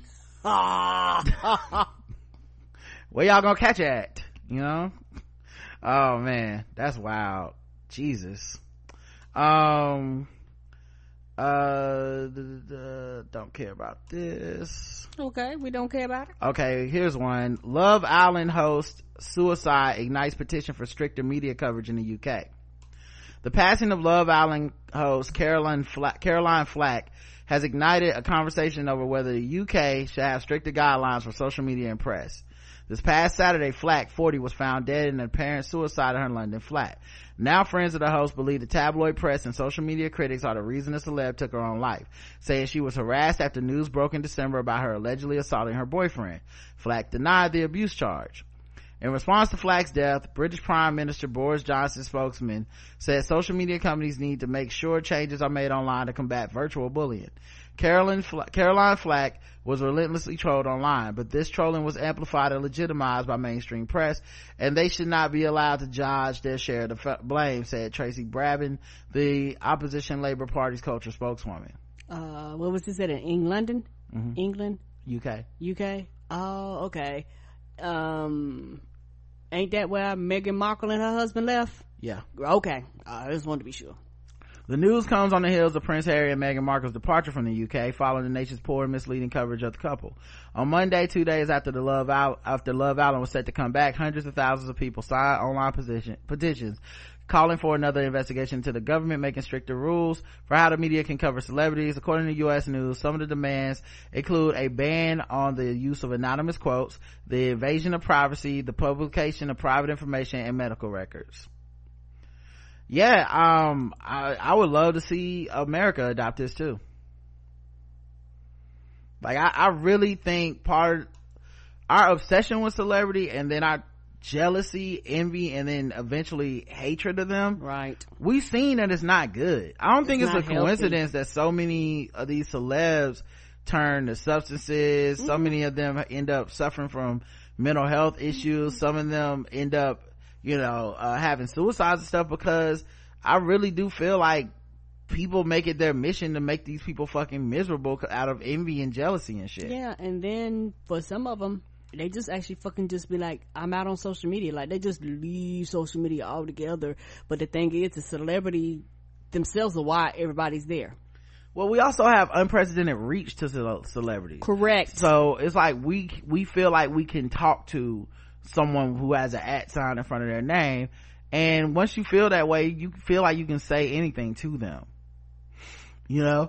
where y'all gonna catch her at, you know? Oh man, that's wild. Jesus. Um uh d- d- d- don't care about this. Okay, we don't care about it. Okay, here's one. Love Island host suicide ignites petition for stricter media coverage in the U K. The passing of Love Island host Caroline Flack, Caroline Flack has ignited a conversation over whether the U K should have stricter guidelines for social media and press. This past Saturday, Flack, forty, was found dead in an apparent suicide at her London flat. Now friends of the host believe the tabloid press and social media critics are the reason the celeb took her own life, saying she was harassed after news broke in December about her allegedly assaulting her boyfriend. Flack denied the abuse charge. In response to Flack's death, British Prime Minister Boris Johnson's spokesman said social media companies need to make sure changes are made online to combat virtual bullying. Caroline, Fla- Caroline Flack was relentlessly trolled online, but this trolling was amplified and legitimized by mainstream press, and they should not be allowed to judge their share of the f- blame, said Tracy Brabin, the opposition Labour Party's culture spokeswoman. Uh, what was this at in England? Mm-hmm. England? U K. U K? Oh, okay. Um, ain't that where Meghan Markle and her husband left? Yeah. Okay. Uh, I just wanted to be sure. The news comes on the heels of Prince Harry and Meghan Markle's departure from the U K following the nation's poor and misleading coverage of the couple. On Monday, two days after the Love Island, after Love Island was set to come back, hundreds of thousands of people signed online petition, petitions calling for another investigation into the government making stricter rules for how the media can cover celebrities. According to U S News, some of the demands include a ban on the use of anonymous quotes, the invasion of privacy, the publication of private information, and medical records. Yeah, um, I, I would love to see America adopt this too. Like, I, I really think part, our obsession with celebrity and then our jealousy, envy, and then eventually hatred of them. Right. We've seen that it's not good. I don't It's think it's a not healthy. coincidence that so many of these celebs turn to substances. Mm-hmm. So many of them end up suffering from mental health issues. Mm-hmm. Some of them end up, you know, uh, having suicides and stuff, because I really do feel like people make it their mission to make these people fucking miserable out of envy and jealousy and shit. Yeah, and then for some of them, they just actually fucking just be like, I'm out on social media. Like, they just leave social media altogether. But the thing is, the celebrity themselves are why everybody's there. Well, we also have unprecedented reach to ce- celebrities. Correct. So it's like we we feel like we can talk to someone who has an at sign in front of their name, and once you feel that way, you feel like you can say anything to them, you know.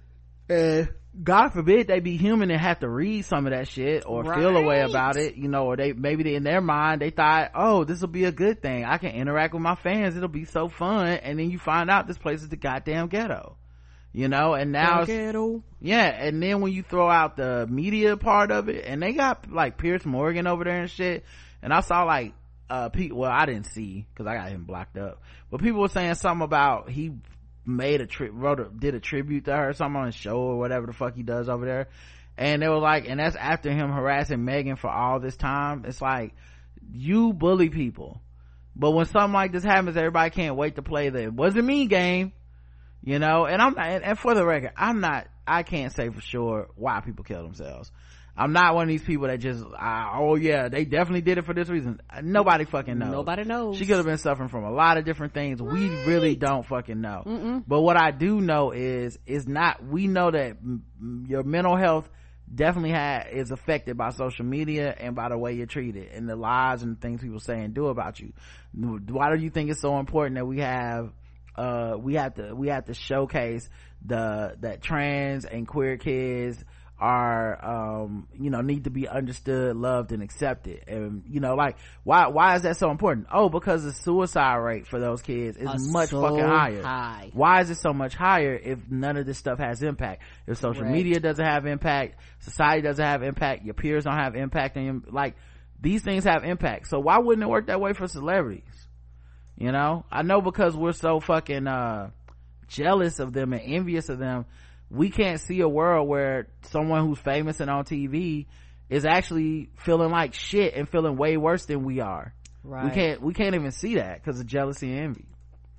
And God forbid they be human and have to read some of that shit or right. feel a way about it, you know, or they maybe they, in their mind they thought, oh, this will be a good thing, I can interact with my fans, it'll be so fun, and then you find out this place is the goddamn ghetto, you know. And now it's, ghetto. yeah, and then when you throw out the media part of it, and they got like Piers Morgan over there and shit, and I saw like uh people, well, I didn't see because I got him blocked up, but people were saying something about he made a trip wrote a did a tribute to her, something on his show or whatever the fuck he does over there, and they were like, and that's after him harassing Meghan for all this time. It's like, you bully people, but when something like this happens, everybody can't wait to play the "it wasn't me" game, you know. And I'm not, and, and for the record, I'm not, I can't say for sure why people kill themselves. I'm not one of these people that just, uh, oh yeah, they definitely did it for this reason. Nobody fucking knows. Nobody knows. She could have been suffering from a lot of different things. Right. We really don't fucking know. Mm-mm. But what I do know is, is not, we know that m- your mental health definitely ha- is affected by social media and by the way you're treated and the lies and things people say and do about you. Why do you think it's so important that we have, uh, we have to, we have to showcase the, that trans and queer kids are um you know need to be understood, loved, and accepted? And you know, like, why why is that so important? Oh, because the suicide rate for those kids is Are much so fucking higher. High. Why is it so much higher if none of this stuff has impact? If social Correct. media doesn't have impact, society doesn't have impact, your peers don't have impact, and like, these things have impact. So why wouldn't it work that way for celebrities? You know, I know because we're so fucking uh jealous of them and envious of them, we can't see a world where someone who's famous and on T V is actually feeling like shit and feeling way worse than we are. Right. We can't, we can't even see that because of jealousy and envy.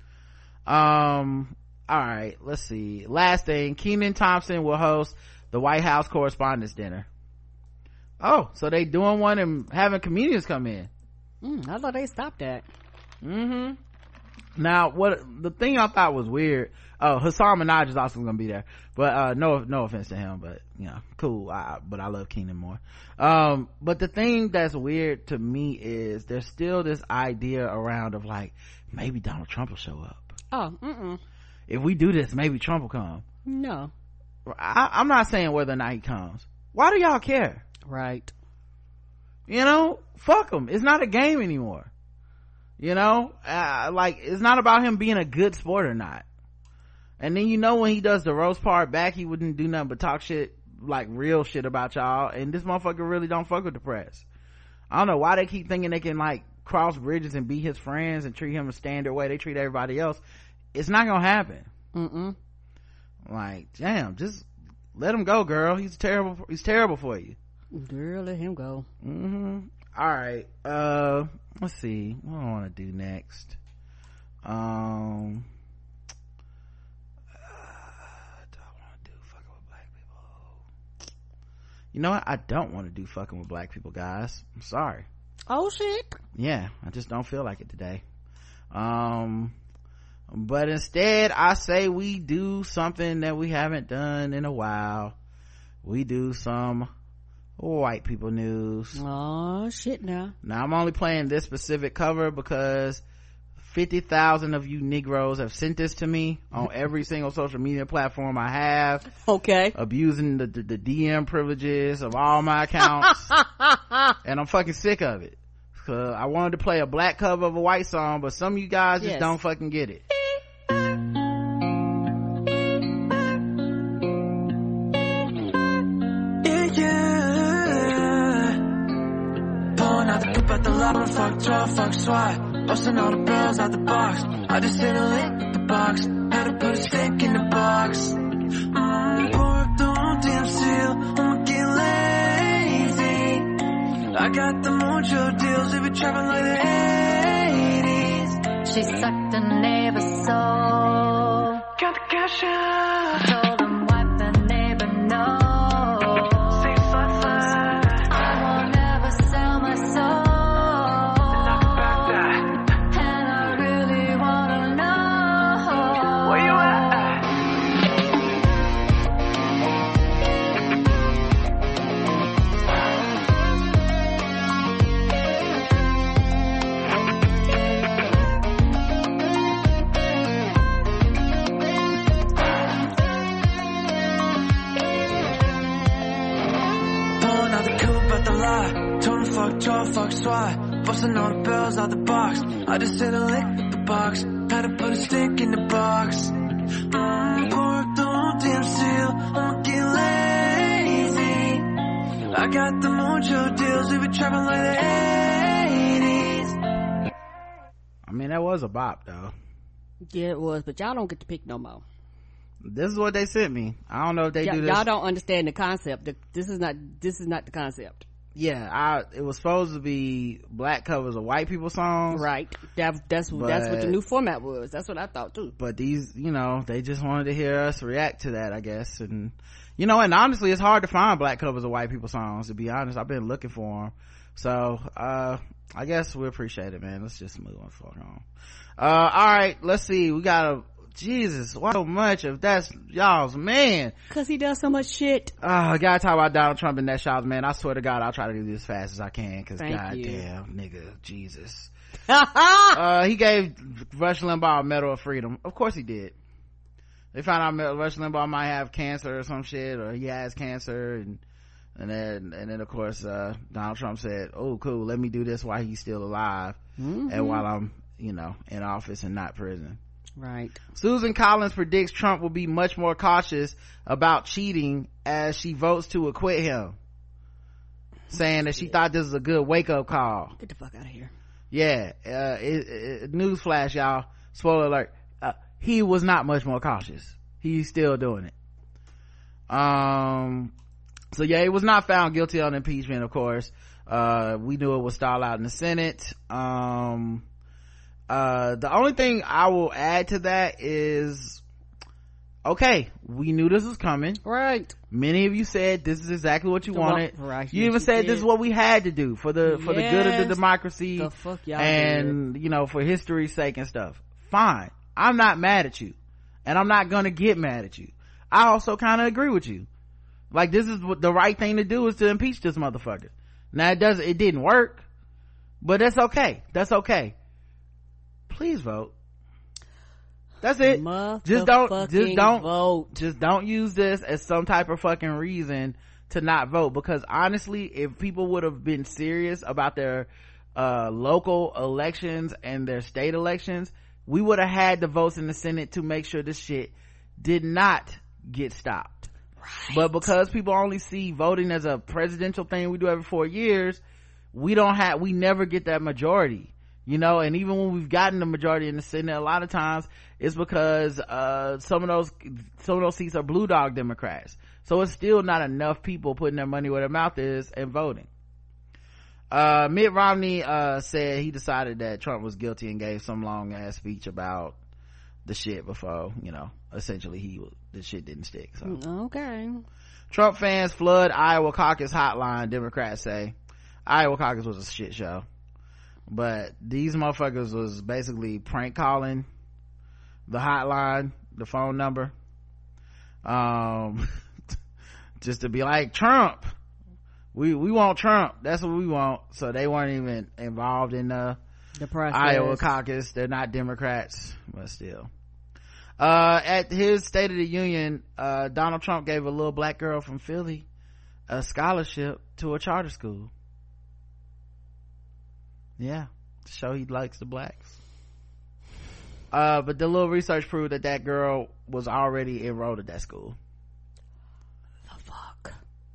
Um, all right, let's see. Last thing, Kenan Thompson will host the White House Correspondents' Dinner. Oh, so they doing one and having comedians come in. Mm, I thought they stopped that. Mm-hmm. Now, what the thing I thought was weird, Oh, Hassan Minaj is also gonna be there, but uh no no offense to him, but you know, cool. I, but I love Keenan more. Um, but the thing that's weird to me is there's still this idea around of like maybe Donald Trump will show up. Oh, mm-mm. If we do this, maybe Trump will come. No, I, I'm not saying whether or not he comes. Why do y'all care? Right. You know, fuck him. It's not a game anymore. You know, uh, like it's not about him being a good sport or not. And then, you know, when he does the roast part back, he wouldn't do nothing but talk shit, like real shit about y'all. And this motherfucker really don't fuck with the press. I don't know why they keep thinking they can like cross bridges and be his friends and treat him a standard way they treat everybody else. It's not gonna happen. Mm-mm. Like, damn, just let him go, girl. He's terrible. He's terrible for you. Girl, let him go. Mm-hmm. All right. Uh, let's see. What do I want to do next? Um, uh, do I want to do fucking with black people? You know what? I don't want to do fucking with black people, guys. I'm sorry. Oh shit. Yeah, I just don't feel like it today. Um, but instead, I say we do something that we haven't done in a while. We do some white people news. Oh shit. Now now I'm only playing this specific cover because fifty thousand of you Negroes have sent this to me on every single social media platform I have. Okay. Abusing the, the, the D M privileges of all my accounts. And I'm fucking sick of it. Cause I wanted to play a black cover of a white song, but some of you guys just yes. don't fucking get it. At the lab, fuck twelve, fuck SWAT. Busting all the barrels out the box. I just hit a lick with the box. Had to put a stick in the box. Mm, pour up the whole damn seal. I'ma get lazy. I got the mojo deals. We be trapping like the eighties. She sucked a neighbor's soul. Got the cash out. Told him wipe the neighbor know. Say fuck that. I won't ever sell my soul. Told him fuck twelve, fuck SWAT. Busting all the bells out the box. I just hit a lick with the box. Had to put a stick in the box. Mm, pour up the whole damn seal. I'ma get lazy. I got the mojo deals. We be trapping like the eighties. I mean, that was a bop though. Yeah, it was, but y'all don't get to pick no more. This is what they sent me. I don't know if they Y- do this. Y'all don't understand the concept. The, this is not. This is not the concept. Yeah, I, it was supposed to be black covers of white people songs. Right. That, that's But- that's what the new format was. That's what I thought too. But these, you know, they just wanted to hear us react to that, I guess. And, you know, and honestly, it's hard to find black covers of white people songs, to be honest. I've been looking for them. So, uh, I guess we appreciate it, man. Let's just move on. Fuck on. Uh, alright, let's see. We got a, Jesus, why so much of that's y'all's man? Cause he does so much shit. Oh, I gotta talk about Donald Trump and that y'all's man. I swear to God, I'll try to do this as fast as I can, cause Thank goddamn, you. nigga, Jesus. uh, he gave Rush Limbaugh a Medal of Freedom. Of course he did. They found out Rush Limbaugh might have cancer or some shit, or he has cancer, and and then and then of course uh Donald Trump said, oh cool, let me do this while he's still alive, Mm-hmm. and while I'm, you know, in office and not prison. Right. Susan Collins predicts Trump will be much more cautious about cheating as she votes to acquit him, saying that she thought this was a good wake-up call. Get the fuck out of here. Yeah, uh it, it, newsflash, y'all, spoiler alert, uh, he was not much more cautious. He's still doing it. Um so yeah, he was not found guilty on impeachment, of course. Uh we knew it would stall out in the Senate. um uh the only thing I will add to that is, okay, we knew this was coming. Right. Many of you said this is exactly what you The wanted. wa- right. You Yes, even you said did. this is what we had to do for the for the good of Yes. the democracy, The fuck y'all and you know, for history's sake and stuff. Fine, I'm not mad at you. and I'm not gonna get mad at you. I also kind of agree with you. Like, this is what the right thing to do, is to impeach this motherfucker. Now, it doesn't, it didn't work, but that's okay. That's okay. Please vote. That's it. Just don't, just don't vote. Just don't use this as some type of fucking reason to not vote, because honestly, if people would have been serious about their uh local elections and their state elections, we would have had the votes in the Senate to make sure this shit did not get stopped. Right. But because people only see voting as a presidential thing we do every four years, we don't have, we never get that majority, you know. And even when we've gotten the majority in the Senate, a lot of times it's because uh some of those some of those seats are blue dog Democrats, so it's still not enough people putting their money where their mouth is and voting. uh Mitt Romney uh said he decided that Trump was guilty and gave some long ass speech about the shit before, you know, essentially he the shit didn't stick. So okay. Trump fans flood Iowa caucus hotline, Democrats say. Iowa caucus was a shit show, but these motherfuckers was basically prank calling the hotline, the phone number, um just to be like, Trump, we we want Trump, that's what we want. So they weren't even involved in the, the process. Iowa caucus. They're not Democrats, but still. Uh at his State of the Union, uh Donald Trump gave a little black girl from Philly a scholarship to a charter school. Yeah, to show he likes the blacks. Uh but the little research proved that that girl was already enrolled at that school. The fuck.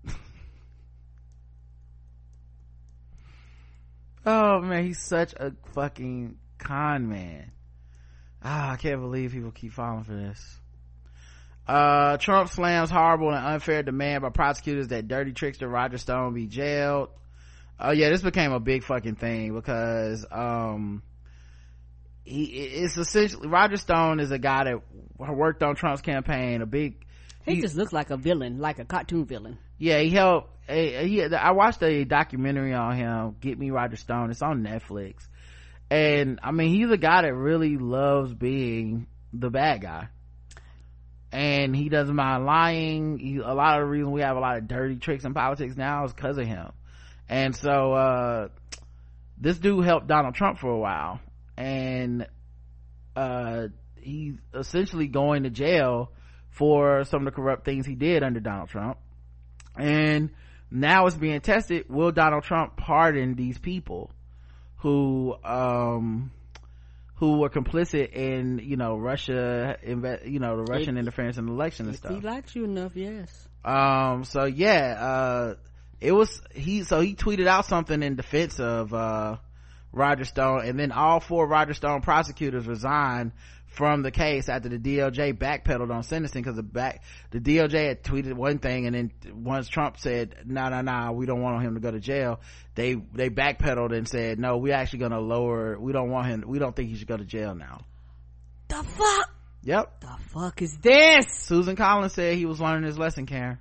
Oh man, he's such a fucking con man. Ah, I can't believe people keep falling for this. Uh Trump slams horrible and unfair demand by prosecutors that dirty trickster Roger Stone be jailed. Oh yeah, this became a big fucking thing because um he it's essentially, Roger Stone is a guy that worked on Trump's campaign, a big he, he just looks like a villain, like a cartoon villain. Yeah, he helped he, he I watched a documentary on him, Get Me Roger Stone. It's on Netflix. And I mean, he's a guy that really loves being the bad guy, and he doesn't mind lying. He, a lot of the reason we have a lot of dirty tricks in politics now is because of him. And so uh this dude helped Donald Trump for a while, and uh he's essentially going to jail for some of the corrupt things he did under Donald Trump. And now it's being tested, will Donald Trump pardon these people who um who were complicit in, you know, Russia, you know, the Russian if, interference in the election and if stuff. He likes you enough, yes. Um so yeah, uh it was he so he tweeted out something in defense of uh Roger Stone, and then all four Roger Stone prosecutors resigned from the case after the D O J backpedaled on sentencing, because the back the D O J had tweeted one thing, and then once Trump said no no no we don't want him to go to jail, they they backpedaled and said no, we're actually gonna lower, we don't want him, we don't think he should go to jail now. The fuck? Yep. The fuck is this? Susan Collins said he was learning his lesson, Karen.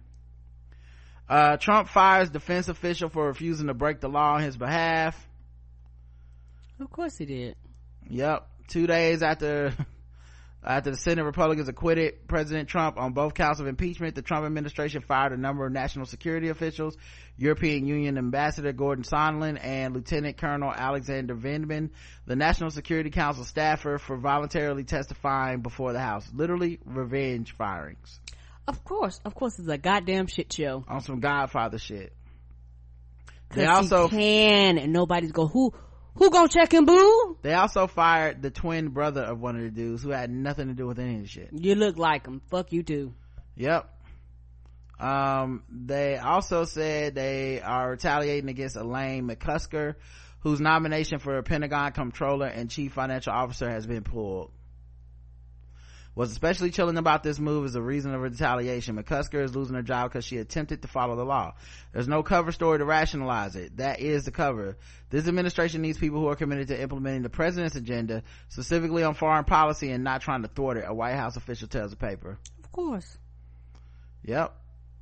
uh Trump fires defense official for refusing to break the law on his behalf. Of course he did. Yep. Two days after After the Senate Republicans acquitted President Trump on both counts of impeachment, the Trump administration fired a number of national security officials, European Union Ambassador Gordon Sondland and Lieutenant Colonel Alexander Vindman, the National Security Council staffer, for voluntarily testifying before the House. Literally revenge firings. Of course. Of course it's a goddamn shit show. On some Godfather shit. They Cause also he can, and nobody's go, who Who gonna check him, boo? They also fired the twin brother of one of the dudes who had nothing to do with any of the shit. You look like him. Fuck you too. Yep. Um, they also said they are retaliating against Elaine McCusker, whose nomination for Pentagon Comptroller and Chief Financial Officer has been pulled. What's especially chilling about this move is the reason of retaliation. McCusker is losing her job because she attempted to follow the law. There's no cover story to rationalize it. That is the cover. This administration needs people who are committed to implementing the president's agenda, specifically on foreign policy, and not trying to thwart it, a White House official tells the paper. Of course. Yep.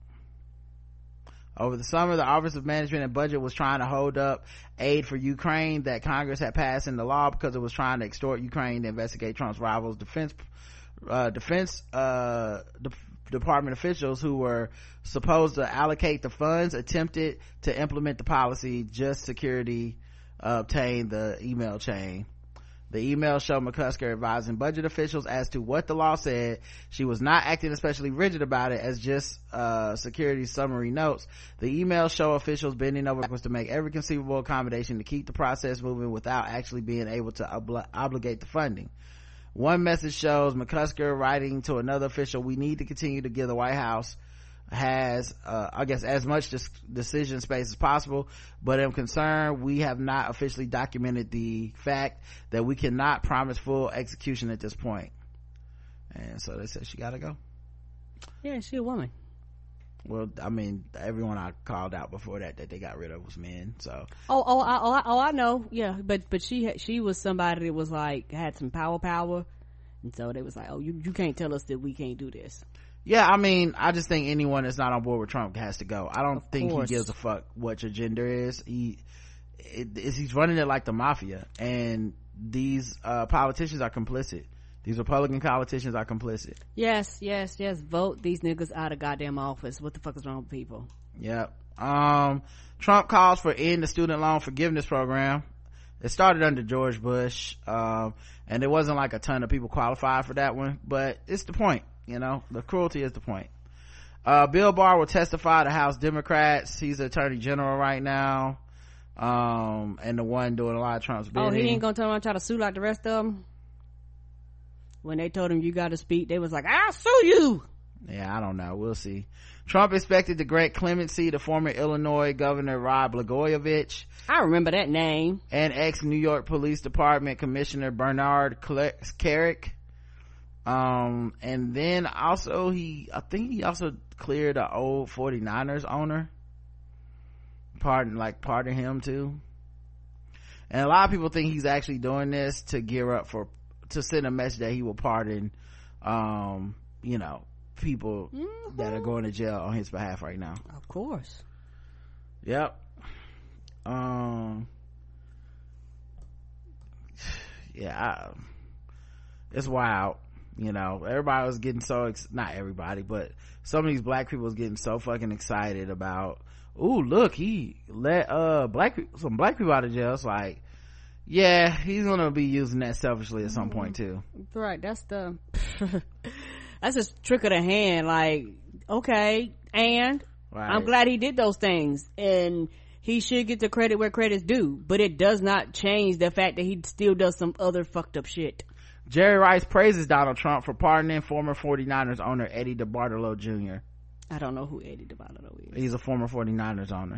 Over the summer, the Office of Management and Budget was trying to hold up aid for Ukraine that Congress had passed into law because it was trying to extort Ukraine to investigate Trump's rivals' defense uh defense uh de- department officials who were supposed to allocate the funds attempted to implement the policy. Just security uh, obtained the email chain. The email showed McCusker advising budget officials as to what the law said. She was not acting especially rigid about it, as just uh security summary notes. The email show officials bending over backwards to make every conceivable accommodation to keep the process moving without actually being able to obli- obligate the funding. One message shows McCusker writing to another official, "We need to continue to give the White House has uh I guess as much dis- decision space as possible, but I'm concerned we have not officially documented the fact that we cannot promise full execution at this point." And so they said she gotta go. Yeah, she a woman. Well, I mean, everyone I called out before that that they got rid of was men. So Oh, oh, I, oh, I, oh, I know. Yeah, but but she had, she was somebody that was like had some power, power, and so they was like, "Oh, you you can't tell us that we can't do this." yeah, I mean, I just think anyone that's not on board with Trump has to go. I don't Of think course. he gives a fuck what your gender is. He it, is he's running it like the mafia, and these uh politicians are complicit. These Republican politicians are complicit. Yes, yes, yes. Vote these niggas out of goddamn office. What the fuck is wrong with people? Yep. Um, Trump calls for end the student loan forgiveness program. It started under George Bush, um, and it wasn't like a ton of people qualified for that one, but it's the point, you know, the cruelty is the point. Uh, Bill Barr will testify to House Democrats. He's the attorney general right now, um, and the one doing a lot of Trump's bidding. Oh, he ain't gonna turn around and try to sue like the rest of them? When they told him you gotta speak, they was like, "I'll sue you." Yeah, I don't know. We'll see. Trump expected to grant clemency to former Illinois Governor Rod Blagojevich I remember that name. and ex-New York Police Department Commissioner Bernard Carrick. Um, and then also he, I think he also cleared an old forty-niners owner. Pardon, like pardon him too. And a lot of people think he's actually doing this to gear up for, to send a message that he will pardon, um, you know, people mm-hmm. that are going to jail on his behalf right now. Of course. Yep. Um, yeah, I, it's wild. You know, everybody was getting so, ex- not everybody, but some of these black people was getting so fucking excited about, ooh, look, he let, uh, black people, some black people out of jail. It's like, yeah, he's gonna be using that selfishly at some mm-hmm. point too. Right, that's the, that's just trick of the hand. Like, okay, and right. I'm glad he did those things, and he should get the credit where credit's due, but it does not change the fact that he still does some other fucked up shit. Jerry Rice praises Donald Trump for pardoning former forty-niners owner Eddie DeBartolo Junior I don't know who Eddie DeBartolo is. He's a former forty-niners owner.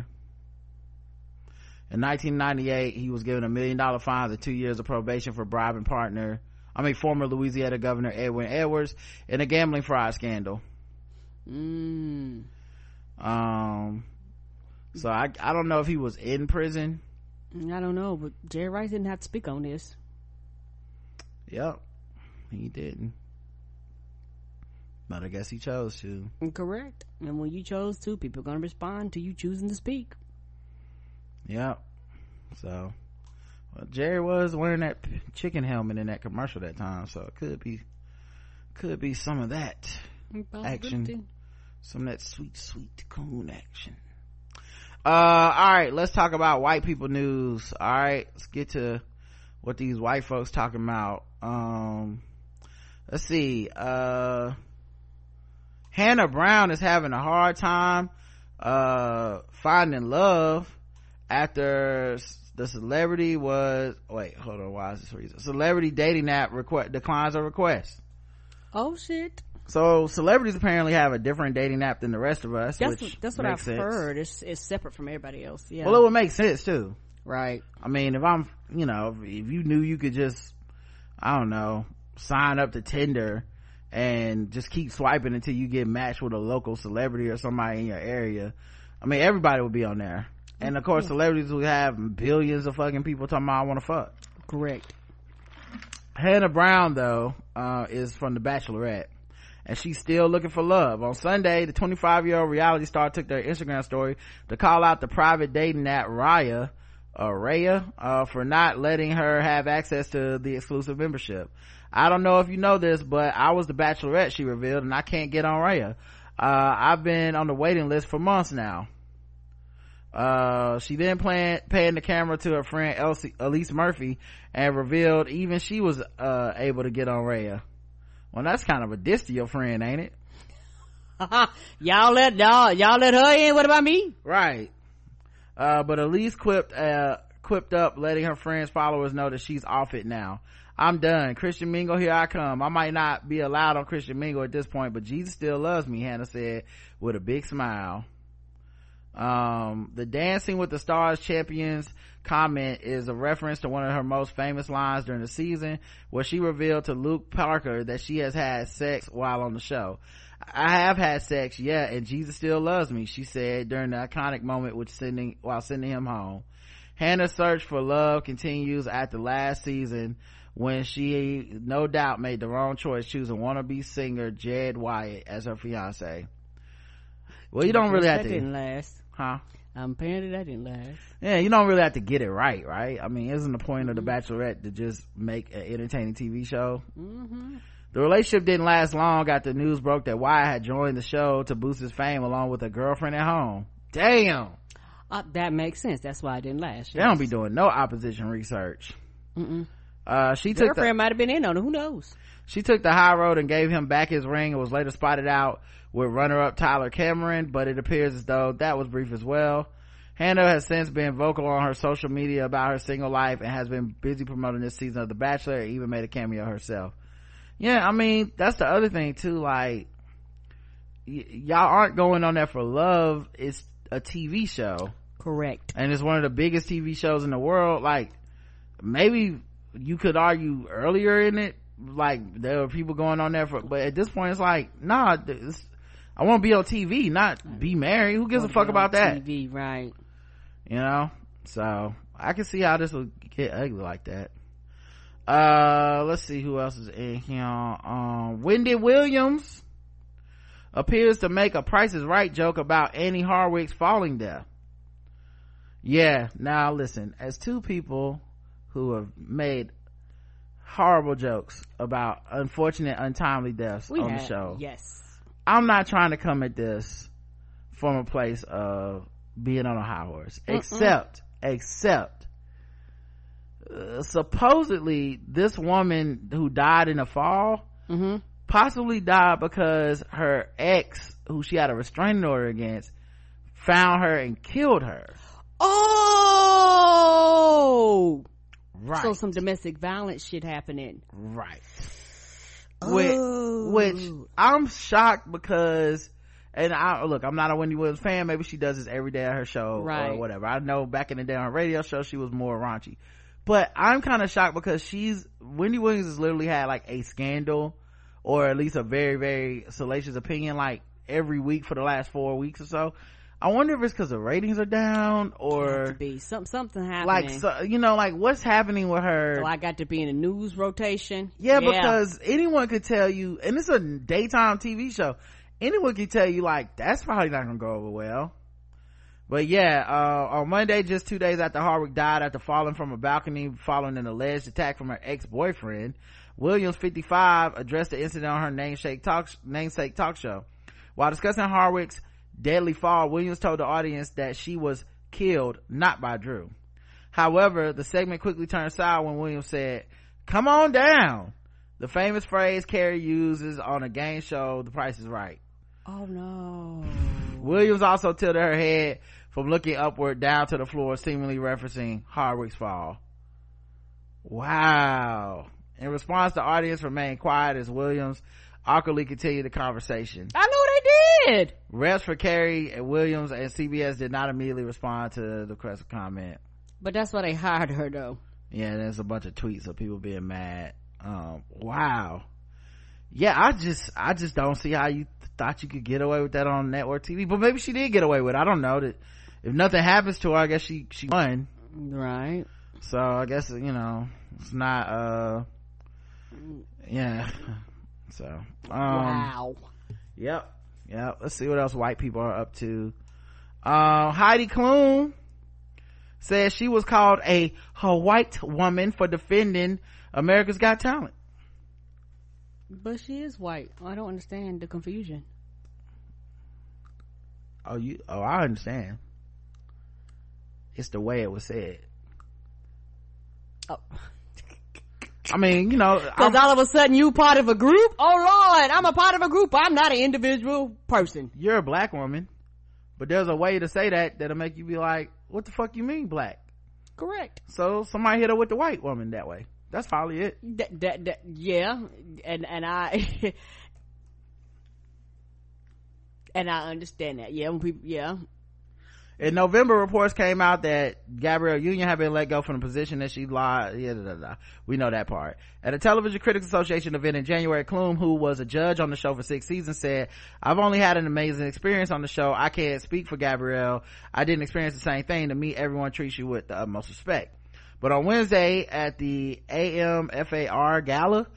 In nineteen ninety-eight, he was given a million dollar fine and two years of probation for bribing partner, I mean former Louisiana Governor Edwin Edwards in a gambling fraud scandal. Mm. Um, so I I don't know if he was in prison. I don't know, but Jerry Rice didn't have to speak on this. Yep, he didn't. But I guess he chose to. Correct. And when you chose to, people are going to respond to you choosing to speak. Yep. So, well, Jerry was wearing that chicken helmet in that commercial that time, so it could be, could be some of that action, some of that sweet, sweet coon action. Uh, all right, let's talk about white people news. All right, let's get to what these white folks talking about. Um, let's see. Uh, Hannah Brown is having a hard time uh finding love after the celebrity was wait hold on why is this reason celebrity dating app request declines a request. Oh shit. So celebrities apparently have a different dating app than the rest of us. That's, which that's what I've sense. heard. It's, it's separate from everybody else. Yeah. Well, it would make sense too. Right. I mean, if I'm, you know, if you knew you could just, I don't know, sign up to Tinder and just keep swiping until you get matched with a local celebrity or somebody in your area, I mean, everybody would be on there. And of course, celebrities will have billions of fucking people talking about I want to fuck. Correct. Hannah Brown, though, uh, is from The Bachelorette, and she's still looking for love. On Sunday, the twenty-five year old reality star took their Instagram story to call out the private dating app Raya, Araya, uh, for not letting her have access to the exclusive membership. I don't know if you know this, but I was the Bachelorette, she revealed, and I can't get on Raya. Uh, I've been on the waiting list for months now. Uh, she then plan, panned the camera to her friend Elsie, Elise Murphy and revealed even she was, uh, able to get on Raya. Well, that's kind of a diss to your friend, ain't it? y'all let, y'all, y'all let her in, what about me? Right. Uh, but Elise quipped, uh, quipped up, letting her friends, followers know that she's off it now. I'm done. Christian Mingle, here I come. I might not be allowed on Christian Mingle at this point, but Jesus still loves me, Hannah said with a big smile. Um, the Dancing with the Stars champions comment is a reference to one of her most famous lines during the season, where she revealed to Luke Parker that she has had sex while on the show. I have had sex, yeah, and Jesus still loves me, she said during the iconic moment with sending, while sending him home. Hannah's search for love continues after last season, when she no doubt made the wrong choice choosing wannabe singer Jed Wyatt as her fiance. Well, you don't really have to. That didn't last. Huh? Um, apparently that didn't last. Yeah, you don't really have to get it right, right? I mean, isn't the point of The Bachelorette to just make an entertaining T V show? Mm-hmm. The relationship didn't last long after news broke that Wyatt had joined the show to boost his fame along with a girlfriend at home. Damn! Uh, that makes sense. That's why it didn't last. They don't be doing no opposition research. Mm-mm. Uh, she took girlfriend the, might have been in on it. Who knows? She took the high road and gave him back his ring and was later spotted out with runner-up Tyler Cameron, but it appears as though that was brief as well. Hannah has since been vocal on her social media about her single life and has been busy promoting this season of The Bachelor and even made a cameo herself. Yeah, I mean, that's the other thing too, like, y- y'all aren't going on there for love. It's a T V show. Correct. And it's one of the biggest T V shows in the world. Like, maybe you could argue earlier in it, like, there were people going on there for, but at this point it's like, nah, this, I want to be on T V, not be married. Who gives a fuck about that? T V, right. You know? So, I can see how this will get ugly like that. Uh, let's see who else is in here. Um, Wendy Williams appears to make a Price is Right joke about Annie Harwick's falling death. Yeah, now listen, as two people who have made horrible jokes about unfortunate, untimely deaths We on have, the show. Yes. I'm not trying to come at this from a place of being on a high horse. Mm-mm. Except, except, uh, supposedly this woman who died in a fall mm-hmm. possibly died because her ex, who she had a restraining order against, found her and killed her. Oh! Right. So some domestic violence shit happening. Right. Oh. Which, which I'm shocked because, and I look, I'm not a Wendy Williams fan. Maybe she does this every day at her show right. or whatever. I know back in the day on her radio show she was more raunchy, but I'm kind of shocked because she's Wendy Williams has literally had like a scandal or at least a very very salacious opinion like every week for the last four weeks or so. I wonder if it's because the ratings are down or to be some something happening. Like, so, you know, like what's happening with her? So I got to be in a news rotation. Yeah, yeah, because anyone could tell you, and it's a daytime T V show. Anyone could tell you, like, that's probably not gonna go over well. But yeah, uh, on Monday, just two days after Harwick died after falling from a balcony following an alleged attack from her ex-boyfriend, Williams, fifty-five, addressed the incident on her namesake talk, namesake talk show. While discussing Harwick's deadly fall, Williams told the audience that she was killed not by Drew. However, the segment quickly turned sour when Williams said, "Come on down," the famous phrase Carrie uses on a game show, The Price is Right. Oh no. Williams also tilted her head from looking upward down to the floor, seemingly referencing Harwick's fall. Wow. In response, the audience remained quiet as Williams awkwardly continued the conversation. I know they did. Reps for Carrie and Williams and C B S did not immediately respond to the Crest comment. But that's why they hired her though. Yeah, there's a bunch of tweets of people being mad. Um, wow. Yeah, I just, I just don't see how you thought you could get away with that on network T V, but maybe she did get away with it. I don't know. That if nothing happens to her, I guess she, she won. Right. So I guess, you know, it's not, uh, yeah. So, um, wow. Yep. Yep. Let's see what else white people are up to. Uh, Heidi Klum says she was called a, a white woman for defending America's Got Talent. But she is white. I don't understand the confusion. Oh, you, oh, I understand. It's the way it was said. Oh. I mean, you know, because all of a sudden you part of a group. Oh Lord, I'm a part of a group. I'm not an individual person. You're a black woman, but there's a way to say that that'll make you be like, what the fuck you mean black? Correct. So somebody hit her with the white woman that way. That's probably it. That, that, that, yeah. And, and I, and I understand that. Yeah. When people, yeah. In November, reports came out that Gabrielle Union had been let go from the position that she lied. Yeah, da, da, da. We know that part. At a Television Critics Association event in January, Klum, who was a judge on the show for six seasons, said, I've only had an amazing experience on the show. I can't speak for Gabrielle. I didn't experience the same thing. To me, everyone treats you with the utmost respect. But on Wednesday at the A M F A R Gala,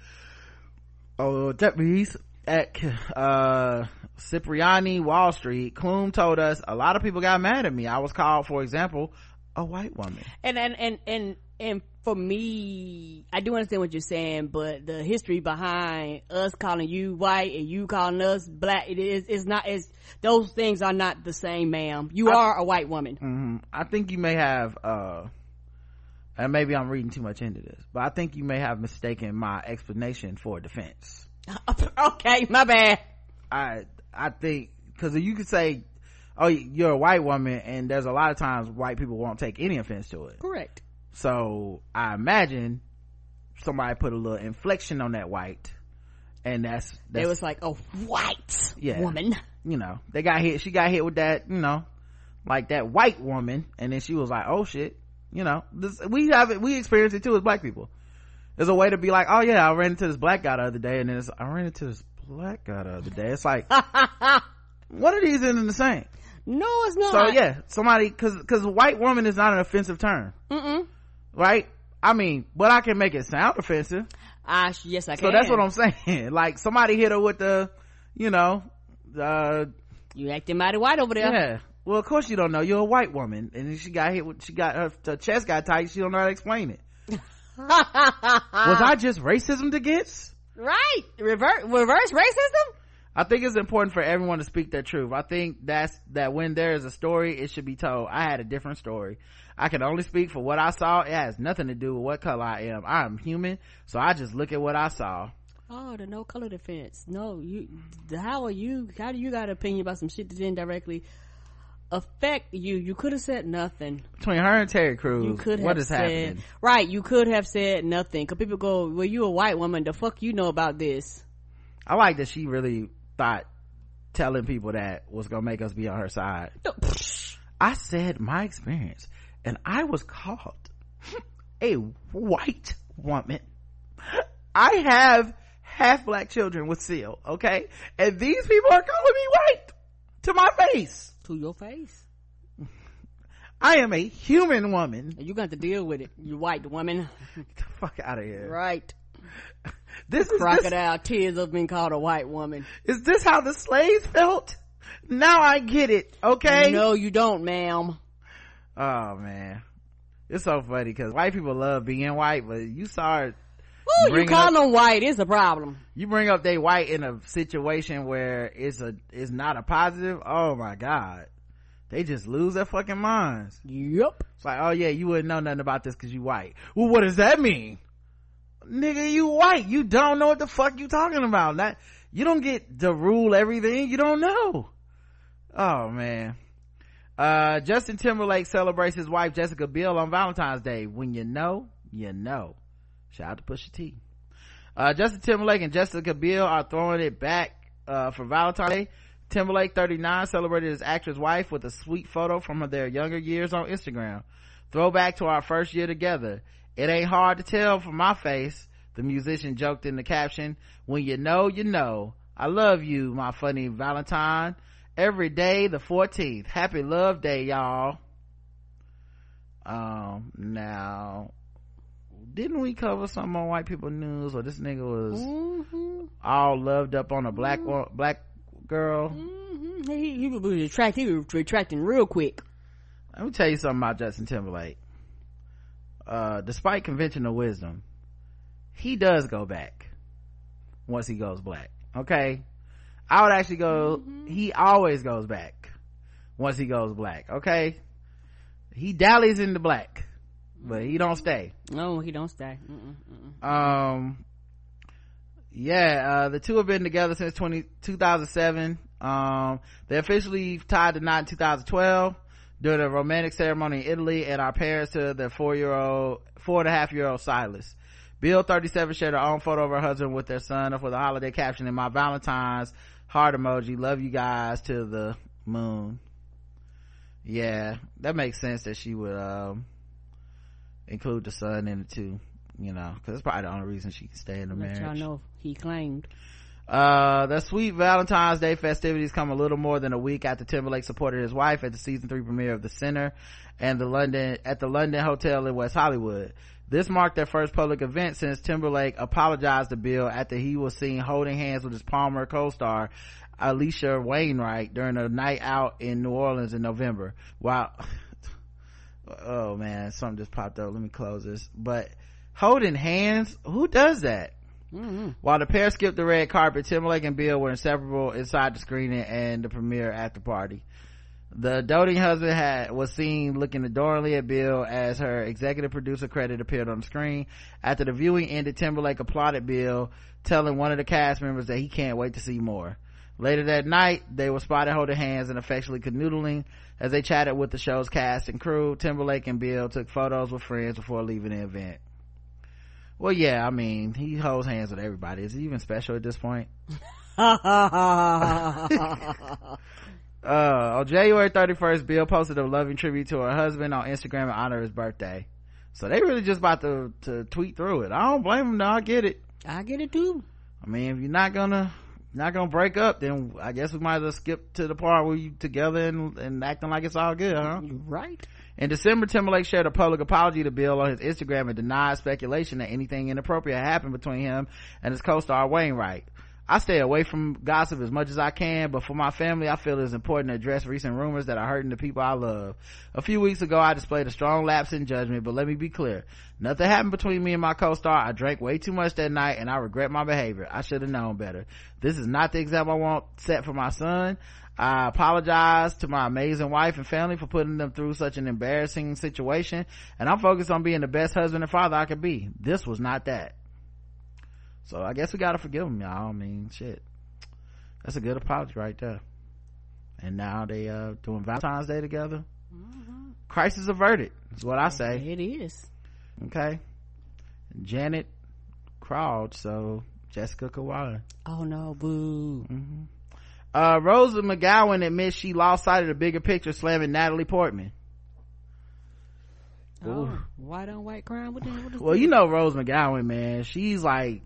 oh, that means at, uh, Cipriani Wall Street, Klum told us a lot of people got mad at me. I was called, for example, a white woman. And, and, and, and, and for me, I do understand what you're saying, but the history behind us calling you white and you calling us black, it is, it's not, it's, those things are not the same, ma'am. You I, are a white woman. Mm-hmm. I think you may have, uh, and maybe I'm reading too much into this, but I think you may have mistaken my explanation for defense. Okay, my bad. I, I think, cause you could say, oh, you're a white woman, and there's a lot of times white people won't take any offense to it. Correct. So I imagine somebody put a little inflection on that white, and that's, that's it was like a white yeah, woman. You know, they got hit, she got hit with that, you know, like that white woman, and then she was like, oh shit, you know, this, we have it, we experience it too as black people. There's a way to be like, oh yeah, I ran into this black guy the other day, and then it's, I ran into this black guy the other day. It's like, what are these in the same? No, it's not. So yeah, somebody, cause, cause white woman is not an offensive term. Mm-mm. Right? I mean, but I can make it sound offensive. Ah, yes, I can. So that's what I'm saying. Like, somebody hit her with the, you know, uh, you acting mighty white over there. Yeah. Well, of course you don't know. You're a white woman. And then she got hit with, she got, her, her chest got tight. She don't know how to explain it. Was I just racism against? Right. Reverse, reverse racism? I think it's important for everyone to speak their truth. I think that's, that when there is a story, it should be told. I had a different story. I can only speak for what I saw. It has nothing to do with what color I am. I am human, so I just look at what I saw. Oh, the no color defense. No, you, how are you, how do you got an opinion about some shit that didn't directly affect you? You could have said nothing. Between her and Terry Crews, you could what have is said, happening? Right, you could have said nothing. Cause people go, well, you a white woman, the fuck you know about this? I like that she really thought telling people that was gonna make us be on her side. I said my experience, and I was called a white woman. I have half black children with Seal, okay? And these people are calling me white to my face. To your face. I am a human woman. And you got to deal with it, you white woman. Get the fuck out of here. Right. This is crocodile this, tears of being called a white woman. Is this how the slaves felt? Now I get it, okay? No, you don't, ma'am. Oh man, it's so funny because white people love being white, but you saw it. Ooh, you call them white, it's a problem. You bring up they white in a situation where it's a it's not a positive. Oh my god, they just lose their fucking minds. Yep. It's like, oh yeah, you wouldn't know nothing about this because you white. Well, what does that mean? Nigga, you white. You don't know what the fuck you talking about. That you don't get to rule everything you don't know. Oh man. Uh, Justin Timberlake celebrates his wife Jessica Biel on Valentine's Day. When you know, you know. Shout out to Pusha T. Uh, Justin Timberlake and Jessica Biel are throwing it back, uh, for Valentine's Day. Timberlake, thirty-nine, celebrated his actress wife with a sweet photo from their younger years on Instagram. Throwback to our first year together. It ain't hard to tell from my face, the musician joked in the caption. When you know, you know. I love you, my funny Valentine. Every day the fourteenth. Happy Love Day, y'all. Um, now, didn't we cover something on white people news, or this nigga was mm-hmm. all loved up on a black mm-hmm. black girl? Mm-hmm. He, he was retract, he was retracting real quick. let me tell you something about Justin Timberlake. Uh, despite conventional wisdom, he does go back once he goes black. Okay, I would actually go. Mm-hmm. He always goes back once he goes black. Okay, he dallies in the black, but he don't stay. No, he don't stay. Mm-mm, mm-mm. Um, yeah, uh, the two have been together since two thousand seven. Um, they officially tied the knot in two thousand twelve during a romantic ceremony in Italy, and our parents to their four-year-old, four and a half year old Silas. Bill, thirty-seven, shared her own photo of her husband with their son for the holiday caption in my Valentine's heart emoji. Love you guys to the moon. Yeah, that makes sense that she would, um, include the son in it too, you know, cause that's probably the only reason she can stay in the Let marriage. y'all know he claimed. Uh, the sweet Valentine's Day festivities come a little more than a week after Timberlake supported his wife at the season three premiere of The Sinner and the London, at the London Hotel in West Hollywood. This marked their first public event since Timberlake apologized to Bill after he was seen holding hands with his Palmer co-star Alicia Wainwright during a night out in New Orleans in November. Wow. Oh man, something just popped up. Let me close this. But holding hands, who does that? Mm-hmm. While the pair skipped the red carpet, Timberlake and Bill were inseparable inside the screening and the premiere after party. The doting husband had was seen looking adoringly at Bill as her executive producer credit appeared on the screen. After the viewing ended, Timberlake applauded Bill, telling one of the cast members that he can't wait to see more. Later that night, they were spotted holding hands and affectionately canoodling as they chatted with the show's cast and crew. Timberlake and Bill took photos with friends before leaving the event. Well, yeah, I mean, he holds hands with everybody. Is he even special at this point? uh, on January thirty-first, Bill posted a loving tribute to her husband on Instagram in honor of his birthday. So they really just about to, to tweet through it. I don't blame them. No, I get it. I get it too. I mean, if you're not gonna, not gonna break up, then I guess we might as well skip to the part where you together and, and acting like it's all good, huh? You're right. In December, Timberlake shared a public apology to Bill on his Instagram and denied speculation that anything inappropriate happened between him and his co-star Wainwright. I stay away from gossip as much as I can, but for my family, I feel it's important to address recent rumors that are hurting the people I love. A few weeks ago, I displayed a strong lapse in judgment, but let me be clear. Nothing happened between me and my co-star. I drank way too much that night, and I regret my behavior. I should have known better. This is not the example I want set for my son. I apologize to my amazing wife and family for putting them through such an embarrassing situation, and I'm focused on being the best husband and father I could be. This was not that. So I guess we gotta forgive them, y'all. I mean, shit. That's a good apology right there. And now they uh doing Valentine's Day together. Mm-hmm. Crisis averted is what I say. It is. Okay. Janet crawled, so Jessica could win. Oh no, boo. Mm-hmm. Uh, Rosa McGowan admits she lost sight of the bigger picture, slamming Natalie Portman. Oh, ooh. White on white crime? What the hell? What well, you know Rose McGowan, man. She's like,